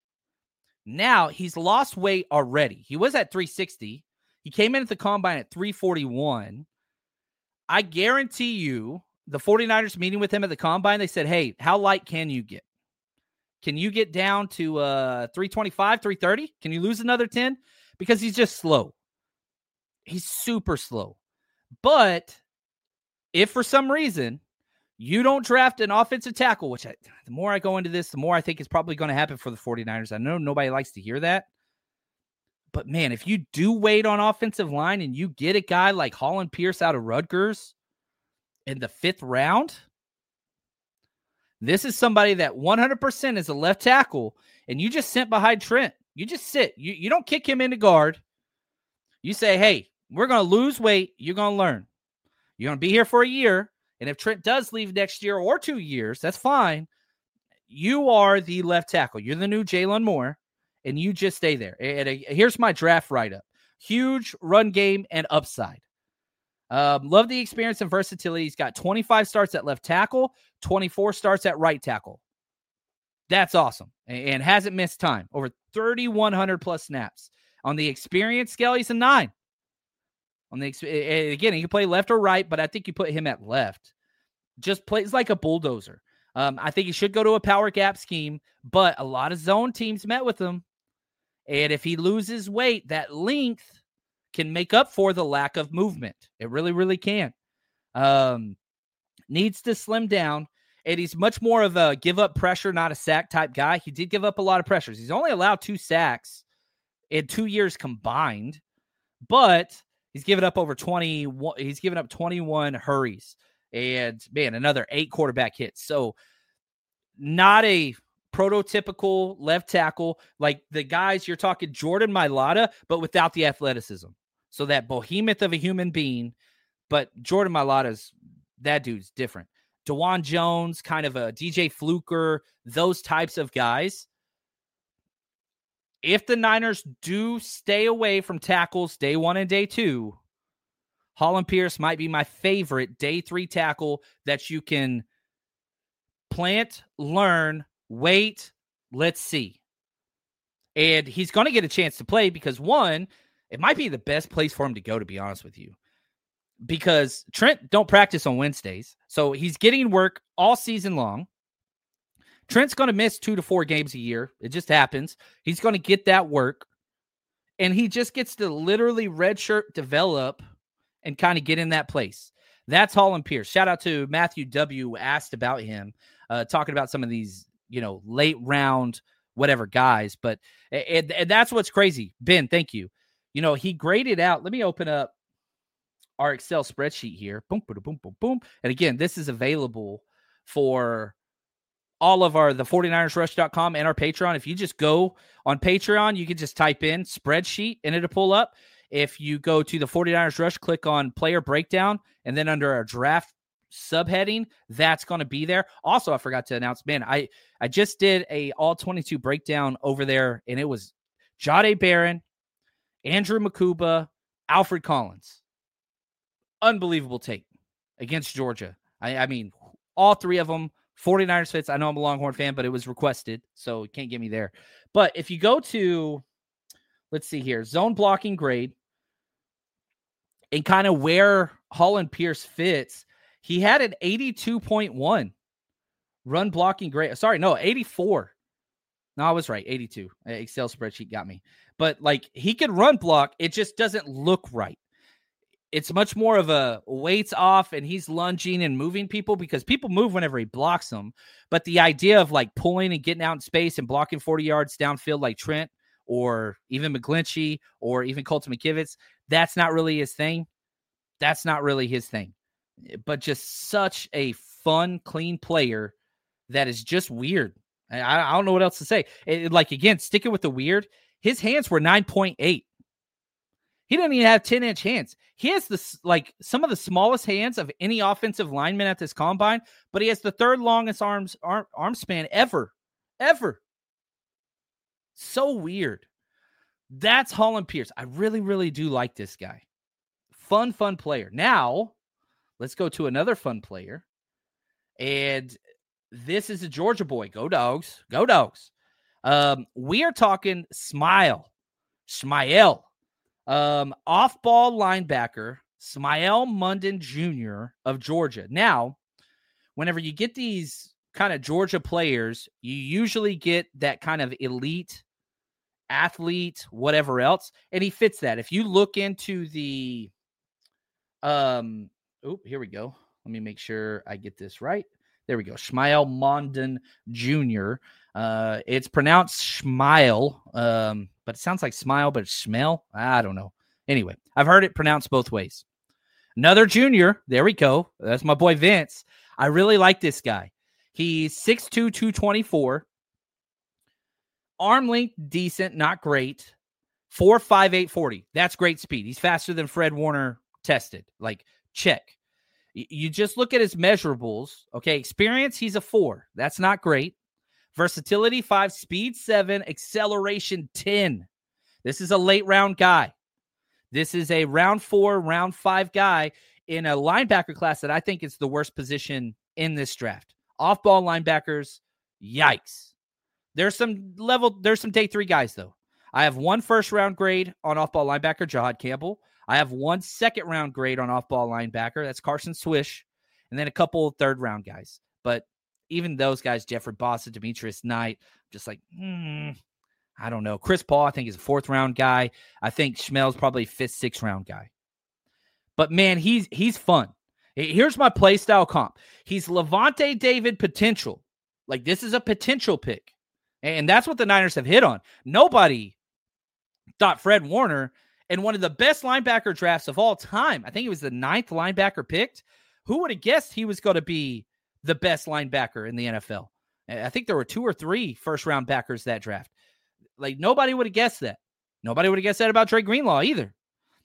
Now, he's lost weight already. He was at three sixty. He came in at the combine at three forty-one. I guarantee you, the 49ers meeting with him at the combine, they said, hey, how light can you get? Can you get down to uh, three twenty-five, three thirty? Can you lose another ten? Because he's just slow. He's super slow. But if for some reason you don't draft an offensive tackle, which I, the more I go into this, the more I think is probably going to happen for the 49ers. I know nobody likes to hear that. But, man, if you do wait on offensive line and you get a guy like Holland Pierce out of Rutgers in the fifth round, this is somebody that one hundred percent is a left tackle, and you just sit behind Trent. You just sit. You, you don't kick him into guard. You say, hey, we're going to lose weight. You're going to learn. You're going to be here for a year, and if Trent does leave next year or two years, that's fine. You are the left tackle. You're the new Jalen Moore. And you just stay there. And here's my draft write-up. Huge run game and upside. Um, love the experience and versatility. He's got twenty-five starts at left tackle, twenty-four starts at right tackle. That's awesome. And hasn't missed time. Over thirty-one hundred plus snaps. On the experience scale, he's a nine. On the Again, he can play left or right, but I think you put him at left. Just plays like a bulldozer. Um, I think he should go to a power gap scheme, but a lot of zone teams met with him. And if he loses weight, that length can make up for the lack of movement. It really, really can. Um, needs to slim down. And he's much more of a give up pressure, not a sack type guy. He did give up a lot of pressures. He's only allowed two sacks in two years combined, but he's given up over twenty. He's given up twenty-one hurries and, man, another eight quarterback hits. So not a prototypical left tackle like the guys you're talking Jordan Mailata, but without the athleticism. So that behemoth of a human being, but Jordan Mailata's, that dude's different. DeJuan Jones, kind of a D J Fluker, those types of guys. If the Niners do stay away from tackles day one and day two, Holland Pierce might be my favorite day three tackle that you can plant, learn, wait, let's see. And he's going to get a chance to play because, one, it might be the best place for him to go, to be honest with you. Because Trent don't practice on Wednesdays. So he's getting work all season long. Trent's going to miss two to four games a year. It just happens. He's going to get that work. And he just gets to literally redshirt, develop, and kind of get in that place. That's Holland Pierce. Shout out to Matthew W. who asked about him, uh, talking about some of these, you know, late round, whatever guys. But and, and that's what's crazy. Ben, thank you. You know, he graded out. Let me open up our Excel spreadsheet here. Boom, boom, boom, boom, boom. And again, this is available for all of our, the 49ers rush dot com and our Patreon. If you just go on Patreon, you can just type in spreadsheet and it'll pull up. If you go to the 49ers Rush, click on player breakdown, and then under our draft subheading, that's going to be there. Also, I forgot to announce, man, I, I just did a all twenty-two breakdown over there, and it was Jahdae Barron, Andrew Makuba, Alfred Collins. Unbelievable tape against Georgia. I, I mean, all three of them, 49ers fits. I know I'm a Longhorn fan, but it was requested, so you can't get me there. But if you go to, let's see here, zone blocking grade, and kind of where Holland Pierce fits, he had an eighty-two point one run blocking grade. Sorry, no, eighty-four. No, I was right, eighty-two. Excel spreadsheet got me. But, like, he could run block. It just doesn't look right. It's much more of a weights off, and he's lunging and moving people because people move whenever he blocks them. But the idea of, like, pulling and getting out in space and blocking forty yards downfield like Trent or even McGlinchey or even Colton McKivitz, that's not really his thing. That's not really his thing. But just such a fun, clean player that is just weird. I, I don't know what else to say. It, like, again, sticking with the weird, his hands were nine point eight. He didn't even have ten-inch hands. He has the like some of the smallest hands of any offensive lineman at this combine, but he has the third longest arms arm, arm span ever, ever. So weird. That's Holland Pierce. I really, really do like this guy. Fun, fun player. Now, let's go to another fun player. And this is a Georgia boy. Go Dogs. Go Dogs. Um, we are talking Smile. Smael. Um, off-ball linebacker, Smael Mondon Junior of Georgia. Now, whenever you get these kind of Georgia players, you usually get that kind of elite athlete, whatever else, and he fits that. If you look into the, um, oh, here we go. Let me make sure I get this right. There we go. Smael Mondon Junior Uh, it's pronounced Schmeil, um, but it sounds like smile, but it's smell. I don't know. Anyway, I've heard it pronounced both ways. Another junior. There we go. That's my boy Vince. I really like this guy. He's six two, two twenty-four. Arm length, decent, not great. four five, eight forty. That's great speed. He's faster than Fred Warner tested. Like, check. You just look at his measurables. Okay, experience, he's a four. That's not great. Versatility, five. Speed, seven. Acceleration, ten. This is a late round guy. This is a round four, round five guy in a linebacker class that I think is the worst position in this draft. Off-ball linebackers, yikes. There's some level, there's some day three guys, though. I have one first-round grade on off-ball linebacker, Jahad Campbell. I have one second-round grade on off-ball linebacker. That's Carson Swish. And then a couple third-round guys. But even those guys, Jeffrey Bossa, Demetrius Knight, just like, hmm, I don't know. Chris Paul, I think, is a fourth-round guy. I think Schmel's probably fifth, sixth-round guy. But, man, he's he's fun. Here's my play style comp. He's Levante David potential. Like, this is a potential pick. And that's what the Niners have hit on. Nobody thought Fred Warner in one of the best linebacker drafts of all time. I think it was the ninth linebacker picked. Who would have guessed he was going to be the best linebacker in the N F L? I think there were two or three first-round backers that draft. Like, nobody would have guessed that. Nobody would have guessed that about Dre Greenlaw either.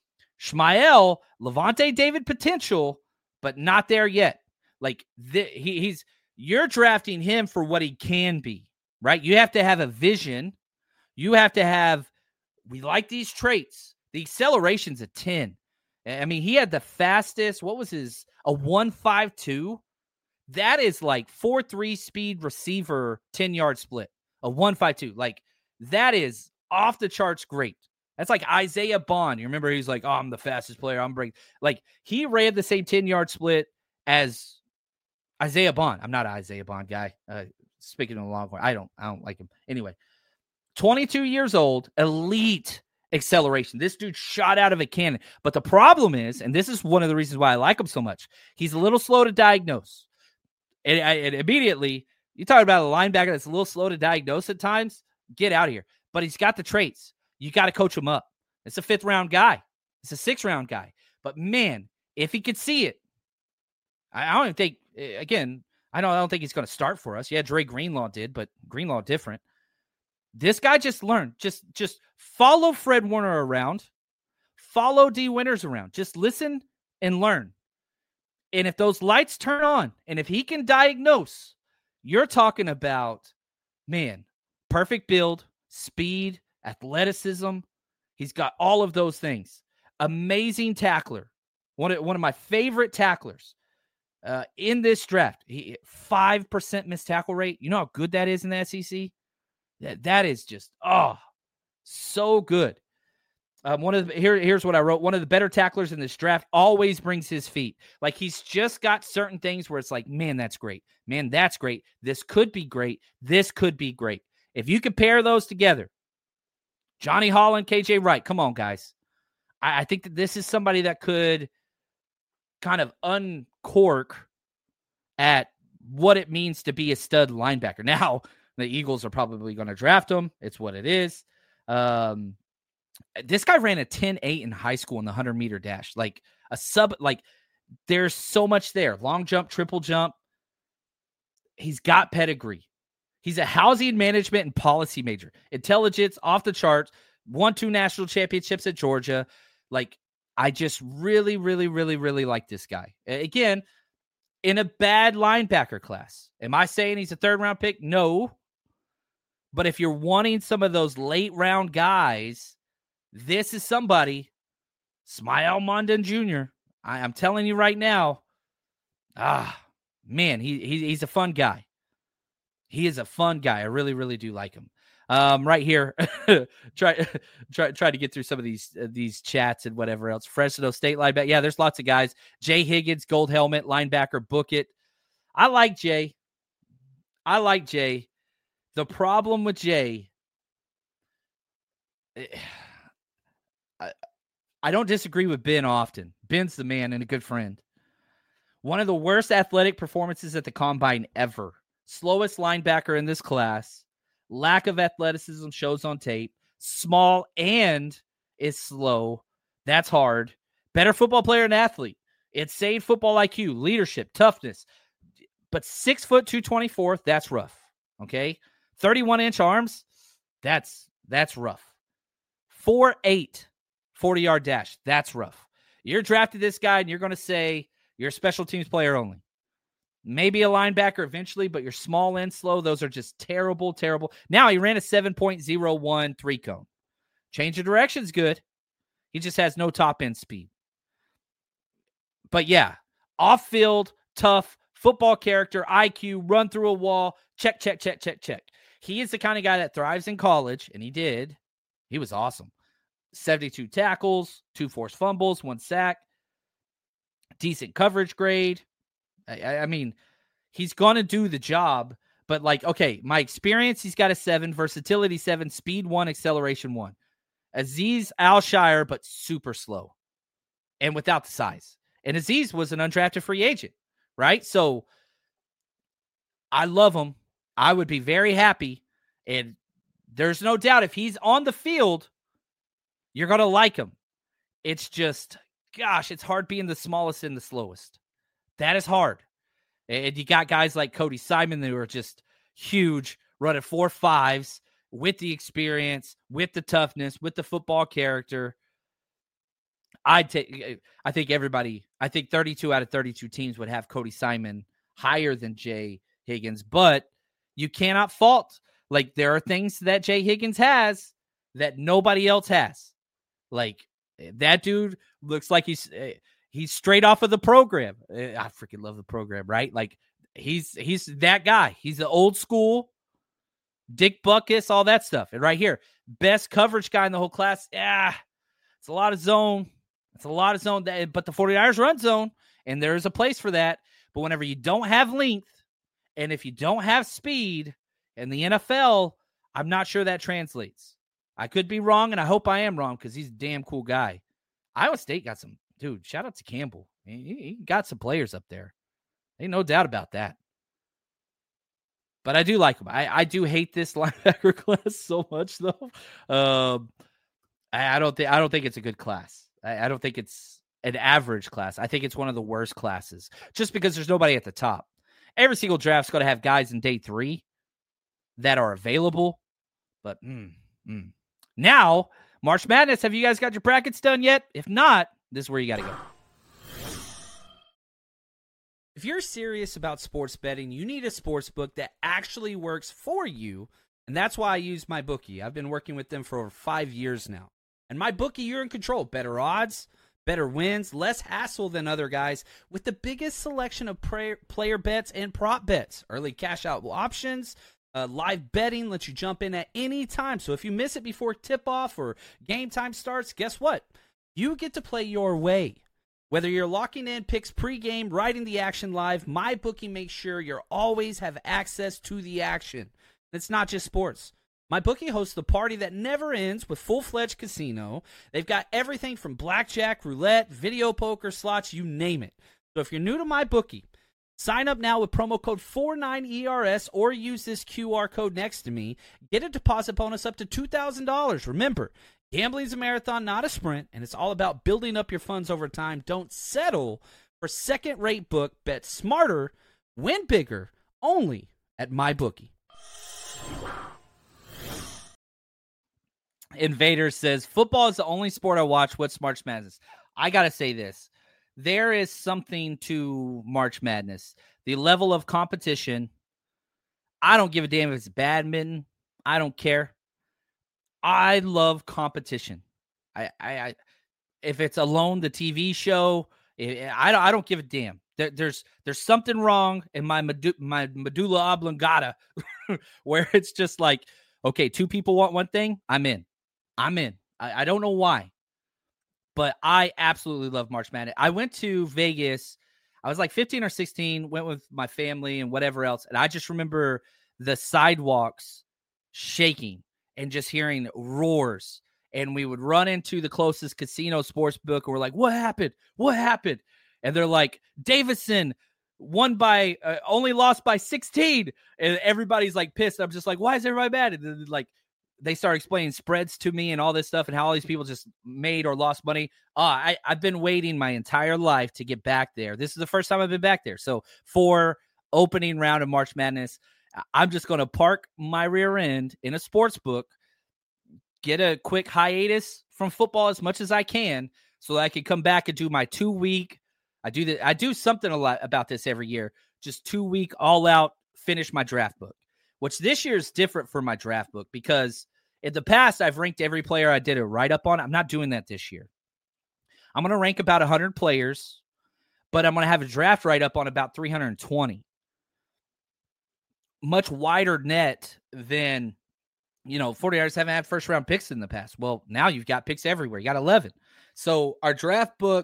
Schmael, Levante David potential, but not there yet. Like, the, he, he's you're drafting him for what he can be, right? You have to have a vision. You have to have, we like these traits. The acceleration's a ten. I mean, he had the fastest, what was his, a one five two? That is like four three speed receiver, ten-yard split. A one five two. Like, that is off the charts great. That's like Isaiah Bond. You remember he's like, oh, I'm the fastest player. I'm breaking. Like, he ran the same ten-yard split as Isaiah Bond. I'm not an Isaiah Bond guy. Uh, speaking of the Longhorn, I don't, I don't like him. Anyway, twenty-two years old, elite acceleration. This dude shot out of a cannon. But the problem is, and this is one of the reasons why I like him so much, he's a little slow to diagnose. And, and immediately, you talk about a linebacker that's a little slow to diagnose at times, get out of here. But he's got the traits. You got to coach him up. It's a fifth-round guy. It's a sixth-round guy. But, man, if he could see it, I, I don't even think, again, I don't, I don't think he's going to start for us. Yeah, Dre Greenlaw did, but Greenlaw different. This guy just learned. Just, just follow Fred Warner around. Follow D. Winters around. Just listen and learn. And if those lights turn on, and if he can diagnose, you're talking about, man, perfect build, speed, athleticism. He's got all of those things. Amazing tackler. One of, one of my favorite tacklers uh, in this draft. He, five percent missed tackle rate. You know how good that is in the S E C? That, that is just, oh, so good. Um, one of the, here, here's what I wrote. One of the better tacklers in this draft always brings his feet. Like, he's just got certain things where it's like, man, that's great. Man, that's great. This could be great. This could be great. If you compare those together, Johnny Holland, K J Wright, come on, guys. I, I think that this is somebody that could kind of uncork at what it means to be a stud linebacker. Now, the Eagles are probably going to draft him. It's what it is. Um, This guy ran a ten eight in high school in the hundred-meter dash. Like, a sub, like, there's so much there. Long jump, triple jump. He's got pedigree. He's a housing management and policy major. Intelligence, off the charts. Won two national championships at Georgia. Like, I just really, really, really, really like this guy. Again, in a bad linebacker class. Am I saying he's a third round pick? No. But if you're wanting some of those late round guys, this is somebody. Smael Mondon Junior I, I'm telling you right now. Ah, man, he, he he's a fun guy. He is a fun guy. I really, really do like him. Um, right here, try try try to get through some of these uh, these chats and whatever else. Fresno State linebacker. Yeah, there's lots of guys. Jay Higgins, gold helmet, linebacker, book it. I like Jay. I like Jay. The problem with Jay, I, I don't disagree with Ben often. Ben's the man and a good friend. One of the worst athletic performances at the combine ever. Slowest linebacker in this class. Lack of athleticism shows on tape. Small and is slow. That's hard. Better football player and athlete. Insane football I Q, leadership, toughness. But six foot two twenty-four, that's rough. Okay? thirty-one inch arms, that's that's rough. four eight, forty-yard dash, that's rough. You're drafted this guy and you're going to say you're a special teams player only. Maybe a linebacker eventually, but you're small and slow. Those are just terrible, terrible. Now he ran a seven point oh one three cone. Change of direction's good. He just has no top end speed. But yeah, off field, tough, football character, I Q, run through a wall, check, check, check, check, check. He is the kind of guy that thrives in college, and he did. He was awesome. seventy-two tackles, two forced fumbles, one sack, decent coverage grade. I, I mean, he's going to do the job, but like, okay, my experience, he's got a seven, versatility seven, speed one, acceleration one. Azeez Al-Shire, but super slow and without the size. And Azeez was an undrafted free agent, right? So I love him. I would be very happy. And there's no doubt if he's on the field, you're going to like him. It's just, gosh, it's hard being the smallest and the slowest. That is hard. And you got guys like Cody Simon who are just huge, running four fives with the experience, with the toughness, with the football character. I'd take, I think everybody, I think thirty-two out of thirty-two teams would have Cody Simon higher than Jay Higgins, but you cannot fault. Like, there are things that Jay Higgins has that nobody else has. Like, that dude looks like he's, He's straight off of the program. I freaking love the program, right? Like, he's he's that guy. He's the old school, Dick Butkus, all that stuff. And right here, best coverage guy in the whole class. Yeah, it's a lot of zone. It's a lot of zone. That, but the 49ers run zone, and there is a place for that. But whenever you don't have length, and if you don't have speed in the N F L, I'm not sure that translates. I could be wrong, and I hope I am wrong because he's a damn cool guy. Iowa State got some. Dude, shout out to Campbell. He, he got some players up there. Ain't no doubt about that. But I do like him. I, I do hate this linebacker class so much, though. Um, I, I don't think I don't think it's a good class. I, I don't think it's an average class. I think it's one of the worst classes, just because there's nobody at the top. Every single draft's going to have guys in day three that are available. But mm, mm. Now, March Madness. Have you guys got your brackets done yet? If not, this is where you got to go. If you're serious about sports betting, you need a sports book that actually works for you, and that's why I use MyBookie. I've been working with them for over five years now. And MyBookie, you're in control. Better odds, better wins, less hassle than other guys, with the biggest selection of player, player bets and prop bets. Early cash-out options, uh, live betting lets you jump in at any time. So if you miss it before tip-off or game time starts, guess what? You get to play your way. Whether you're locking in picks pregame, riding the action live, MyBookie makes sure you always have access to the action. It's not just sports. MyBookie hosts the party that never ends with full-fledged casino. They've got everything from blackjack, roulette, video poker, slots, you name it. So if you're new to MyBookie, sign up now with promo code forty-nine E R S or use this Q R code next to me. Get a deposit bonus up to two thousand dollars. Remember, gambling's a marathon, not a sprint, and it's all about building up your funds over time. Don't settle for second-rate book. Bet smarter, win bigger, only at MyBookie. Invader says, football is the only sport I watch. What's March Madness? I got to say this. There is something to March Madness. The level of competition. I don't give a damn if it's badminton. I don't care. I love competition. I, I, I if it's Alone, the T V show, I, I don't, I don't give a damn. There, there's, there's something wrong in my medu- my medulla oblongata, where it's just like, okay, two people want one thing, I'm in, I'm in. I, I don't know why, but I absolutely love March Madness. I went to Vegas. I was like fifteen or sixteen. Went with my family and whatever else, and I just remember the sidewalks shaking and just hearing roars. And we would run into the closest casino sports book, and we're like, what happened? What happened? And they're like, Davison won by, uh, only lost by sixteen. And everybody's like pissed. I'm just like, why is everybody mad? And then, like, they start explaining spreads to me and all this stuff and how all these people just made or lost money. Uh, I, I've been waiting my entire life to get back there. This is the first time I've been back there. So for opening round of March Madness, I'm just going to park my rear end in a sports book, get a quick hiatus from football as much as I can so that I can come back and do my two week. I do that. I do something a lot about this every year, just two week all out, finish my draft book, which this year is different for my draft book because in the past I've ranked every player I did a write up on. I'm not doing that this year. I'm going to rank about one hundred players, but I'm going to have a draft write up on about three hundred twenty. Much wider net than, you know, forty-niners haven't had first round picks in the past. Well, now you've got picks everywhere. You got eleven. So our draft book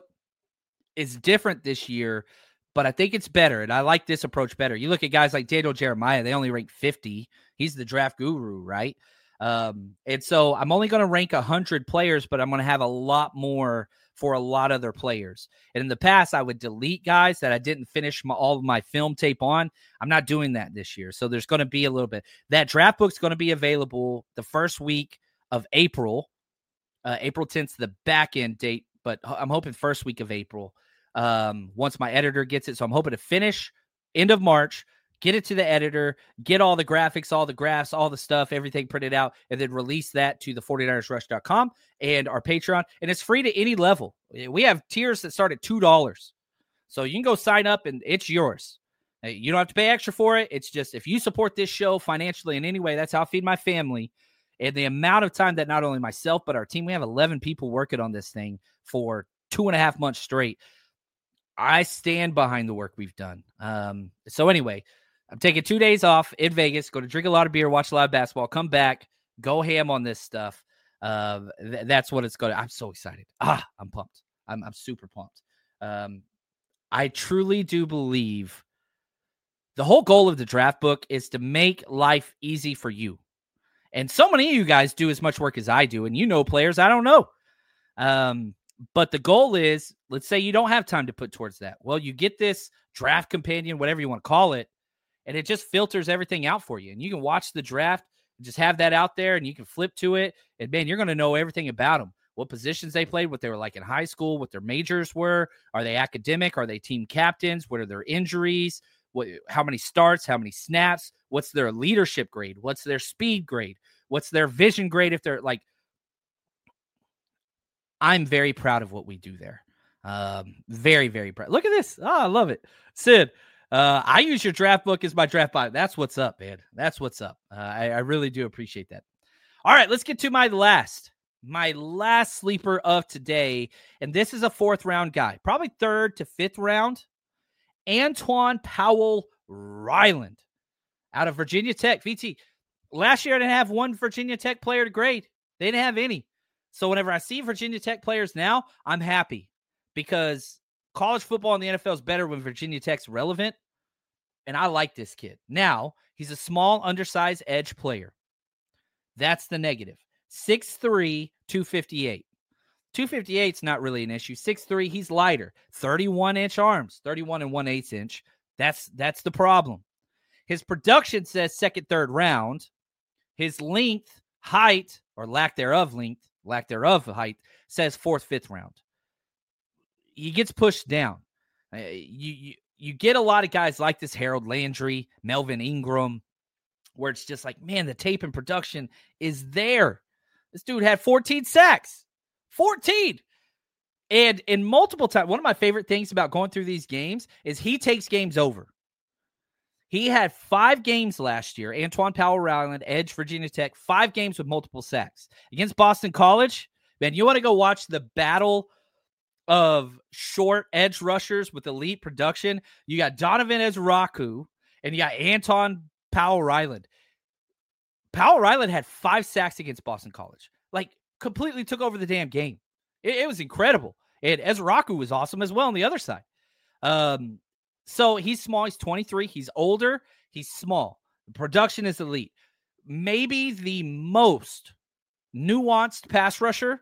is different this year, but I think it's better. And I like this approach better. You look at guys like Daniel Jeremiah, they only rank fifty. He's the draft guru, right? Um, and so I'm only going to rank one hundred players, but I'm going to have a lot more for a lot of other players. And in the past, I would delete guys that I didn't finish my, all of my film tape on. I'm not doing that this year. So there's going to be a little bit. That draft book's going to be available the first week of April. Uh, April tenth is the back end date, but I'm hoping first week of April um, once my editor gets it. So I'm hoping to finish end of March, get it to the editor, get all the graphics, all the graphs, all the stuff, everything printed out, and then release that to the forty-niners rush dot com and our Patreon. And it's free to any level. We have tiers that start at two dollars. So you can go sign up and it's yours. You don't have to pay extra for it. It's just if you support this show financially in any way, that's how I feed my family. And the amount of time that not only myself, but our team, we have eleven people working on this thing for two and a half months straight. I stand behind the work we've done. Um, so anyway, I'm taking two days off in Vegas, go to drink a lot of beer, watch a lot of basketball, come back, go ham on this stuff. Uh, th- that's what it's going to. I'm so excited. Ah, I'm pumped. I'm, I'm super pumped. Um, I truly do believe the whole goal of the draft book is to make life easy for you. And so many of you guys do as much work as I do, and you know players I don't know. Um, but the goal is, let's say you don't have time to put towards that. Well, you get this draft companion, whatever you want to call it, and it just filters everything out for you. And you can watch the draft, just have that out there, and you can flip to it. And, man, you're going to know everything about them, what positions they played, what they were like in high school, what their majors were. Are they academic? Are they team captains? What are their injuries? What, how many starts? How many snaps? What's their leadership grade? What's their speed grade? What's their vision grade? If they're like, I'm very proud of what we do there. Um, very, very proud. Look at this. Oh, I love it. Sid, uh, I use your draft book as my draft Bible. That's what's up, man. That's what's up. Uh, I, I really do appreciate that. All right, let's get to my last, my last sleeper of today. And this is a fourth round guy, probably third to fifth round. Antwan Powell Ryland out of Virginia Tech. V T, last year I didn't have one Virginia Tech player to grade. They didn't have any. So whenever I see Virginia Tech players now, I'm happy because college football in the N F L is better when Virginia Tech's relevant. And I like this kid. Now, he's a small, undersized edge player. That's the negative. six three, two fifty-eight. two fifty-eight is not really an issue. six three, he's lighter. thirty-one inch arms, thirty-one and one eighth inch. That's that's the problem. His production says second, third round. His length, height, or lack thereof length, lack thereof height, says fourth, fifth round. He gets pushed down. Uh, you, you you get a lot of guys like this, Harold Landry, Melvin Ingram, where it's just like, man, the tape and production is there. This dude had fourteen sacks. fourteen. And in multiple times, one of my favorite things about going through these games is he takes games over. He had five games last year. Antoine Powell-Ryland, edge Virginia Tech, five games with multiple sacks. Against Boston College, man, you want to go watch the battle of short edge rushers with elite production. You got Donovan Ezraku, and you got Antoine Powell-Ryland. Powell-Ryland had five sacks against Boston College. Like, completely took over the damn game. It, it was incredible. And Ezraku was awesome as well on the other side. Um, so he's small. He's twenty-three. He's older. He's small. The production is elite. Maybe the most nuanced pass rusher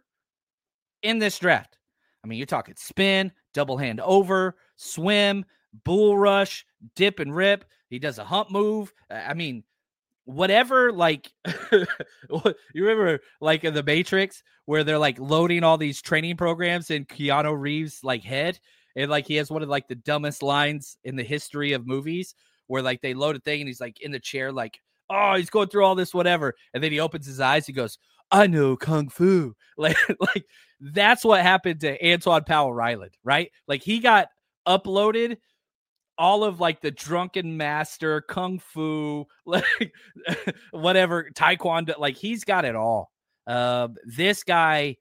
in this draft. I mean, you're talking spin, double hand over, swim, bull rush, dip and rip. He does a hump move. I mean, whatever, like, you remember, like, in The Matrix, where they're, like, loading all these training programs in Keanu Reeves' like, head, and, like, he has one of, like, the dumbest lines in the history of movies, where, like, they load a thing, and he's, like, in the chair, like, oh, he's going through all this, whatever, and then he opens his eyes, he goes, I know Kung Fu. Like, like that's what happened to Antoine Powell-Ryland, right? Like, he got uploaded all of, like, the drunken master, Kung Fu, like, whatever, Taekwondo, like, he's got it all. Uh, this guy,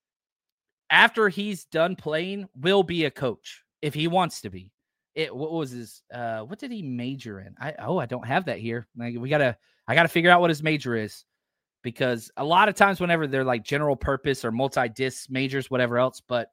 after he's done playing, will be a coach if he wants to be. It what was his uh what did he major in? I oh I don't have that here. Like, we gotta I gotta figure out what his major is, because a lot of times whenever they're like general purpose or multi-disc majors, whatever else, but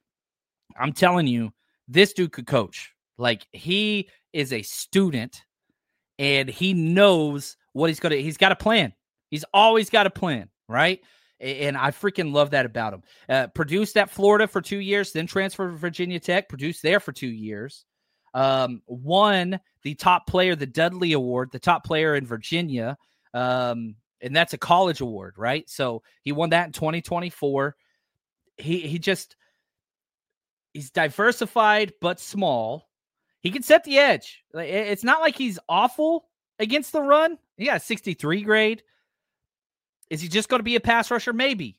I'm telling you, this dude could coach. Like, he is a student and he knows what he's gonna he's got a plan. He's always got a plan, right? And I freaking love that about him. Uh, produced at Florida for two years, then transferred to Virginia Tech, produced there for two years. Um, won the top player, the Dudley Award, the top player in Virginia. Um, and that's a college award, right? So he won that in twenty twenty-four. He he just, he's diversified but small. He can set the edge. It's not like he's awful against the run. He got a sixty-three grade. Is he just going to be a pass rusher? Maybe.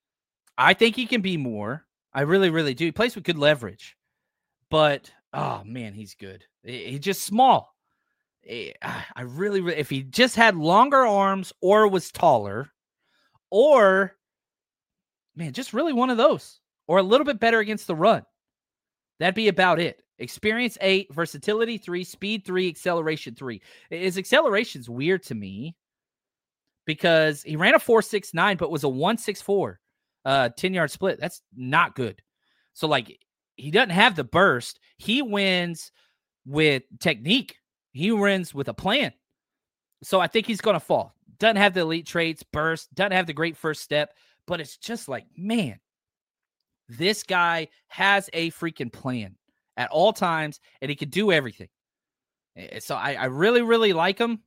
I think he can be more. I really, really do. He plays with good leverage. But, oh, man, he's good. He's just small. I really, really, if he just had longer arms or was taller, or, man, just really one of those, or a little bit better against the run, that'd be about it. Experience eight, versatility three, speed three, acceleration three. His acceleration's weird to me, because he ran a four six nine, but was a one six four uh, ten-yard split. That's not good. So, like, he doesn't have the burst. He wins with technique. He wins with a plan. So I think he's going to fall. Doesn't have the elite traits, burst, doesn't have the great first step, but it's just like, man, this guy has a freaking plan at all times, and he can do everything. So I, I really, really like him.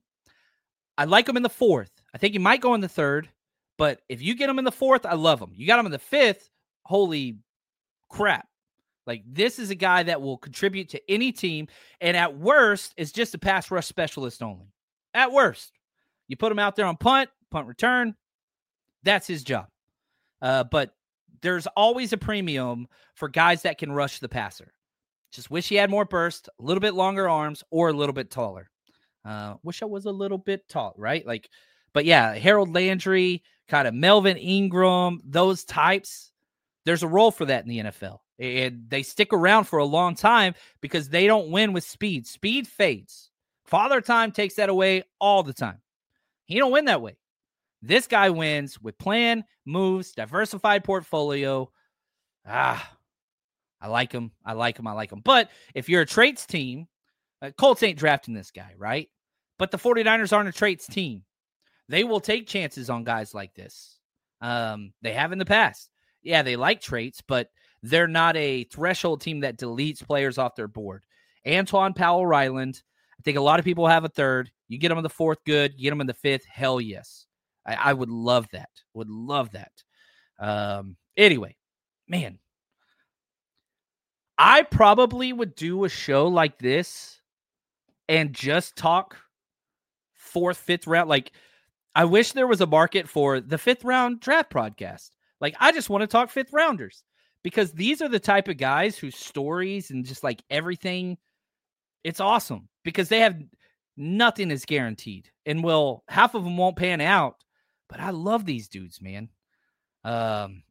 I like him in the fourth. I think he might go in the third, but if you get him in the fourth, I love him. You got him in the fifth, holy crap. Like, this is a guy that will contribute to any team, and at worst is just a pass rush specialist only. At worst. You put him out there on punt, punt return, that's his job. Uh, but there's always a premium for guys that can rush the passer. Just wish he had more burst, a little bit longer arms, or a little bit taller. Uh, wish I was a little bit tall, right? Like, but yeah, Harold Landry, kind of Melvin Ingram, those types, there's a role for that in the N F L. And they stick around for a long time because they don't win with speed. Speed fades. Father Time takes that away all the time. He don't win that way. This guy wins with plan, moves, diversified portfolio. Ah, I like him. I like him. I like him. But if you're a traits team, uh, Colts ain't drafting this guy, right? But the 49ers aren't a traits team. They will take chances on guys like this. Um, they have in the past. Yeah, they like traits, but they're not a threshold team that deletes players off their board. Antoine Powell-Ryland, I think a lot of people have a third. You get him in the fourth, good. You get him in the fifth, hell yes. I, I would love that. Would love that. Um, anyway, man, I probably would do a show like this and just talk fourth, fifth round. Like, I wish there was a market for the fifth round draft podcast. Like, I just want to talk fifth rounders, because these are the type of guys whose stories and just like everything, it's awesome because they have nothing is guaranteed. And well, half of them won't pan out, but I love these dudes, man. Um,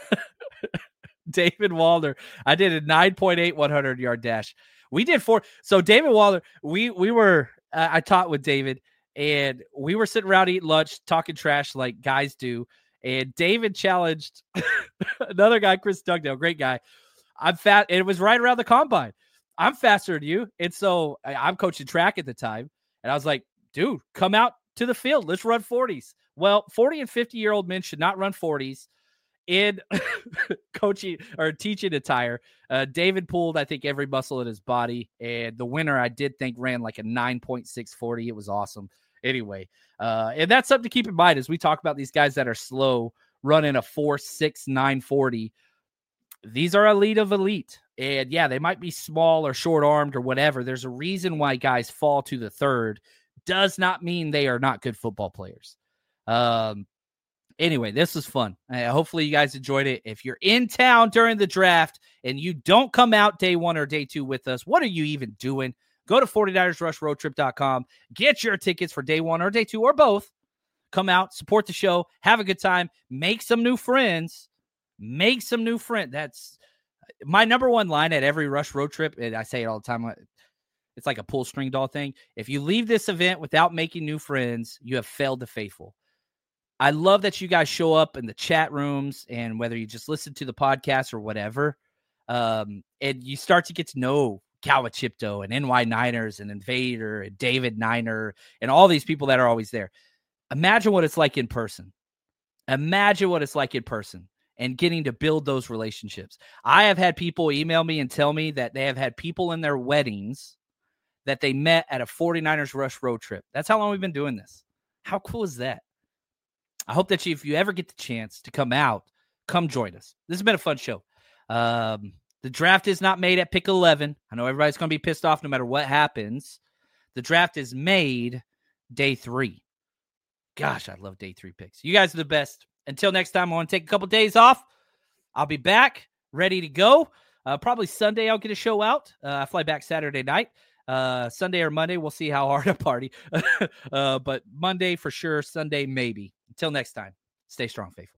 David Walder, I did a nine point eight hundred yard dash. We did four. So David Walder, we, we were, uh, I taught with David and we were sitting around eating lunch, talking trash like guys do. And David challenged another guy, Chris Dugdale, great guy. I'm fat. It was right around the combine. I'm faster than you. And so I, I'm coaching track at the time. And I was like, dude, come out to the field. Let's run forties. Well, forty and fifty year old men should not run forties in coaching or teaching attire. Uh, David pulled, I think, every muscle in his body. And the winner, I did think, ran like a nine point six forty. It was awesome. Anyway, uh, and that's something to keep in mind as we talk about these guys that are slow running a four six nine forty. These are elite of elite. And yeah, they might be small or short armed or whatever. There's a reason why guys fall to the third. Does not mean they are not good football players. Um, anyway, this was fun. Uh, hopefully you guys enjoyed it. If you're in town during the draft and you don't come out day one or day two with us, what are you even doing? Go to forty-niners rush road trip dot com. Get your tickets for day one or day two or both. Come out, support the show, have a good time, make some new friends. Make some new friends. That's my number one line at every Rush road trip. And I say it all the time. It's like a pull string doll thing. If you leave this event without making new friends, you have failed the faithful. I love that you guys show up in the chat rooms and whether you just listen to the podcast or whatever, um, and you start to get to know Calvin Chipto and N Y Niners and Invader and David Niner and all these people that are always there. Imagine what it's like in person. Imagine what it's like in person. And getting to build those relationships. I have had people email me and tell me that they have had people in their weddings that they met at a forty-niners Rush road trip. That's how long we've been doing this. How cool is that? I hope that you, if you ever get the chance to come out, come join us. This has been a fun show. Um, the draft is not made at pick eleven. I know everybody's going to be pissed off no matter what happens. The draft is made day three. Gosh, I love day three picks. You guys are the best. Until next time, I want to take a couple days off. I'll be back, ready to go. Uh, probably Sunday I'll get a show out. Uh, I fly back Saturday night. Uh, Sunday or Monday, we'll see how hard I party. uh, but Monday for sure, Sunday maybe. Until next time, stay strong, faithful.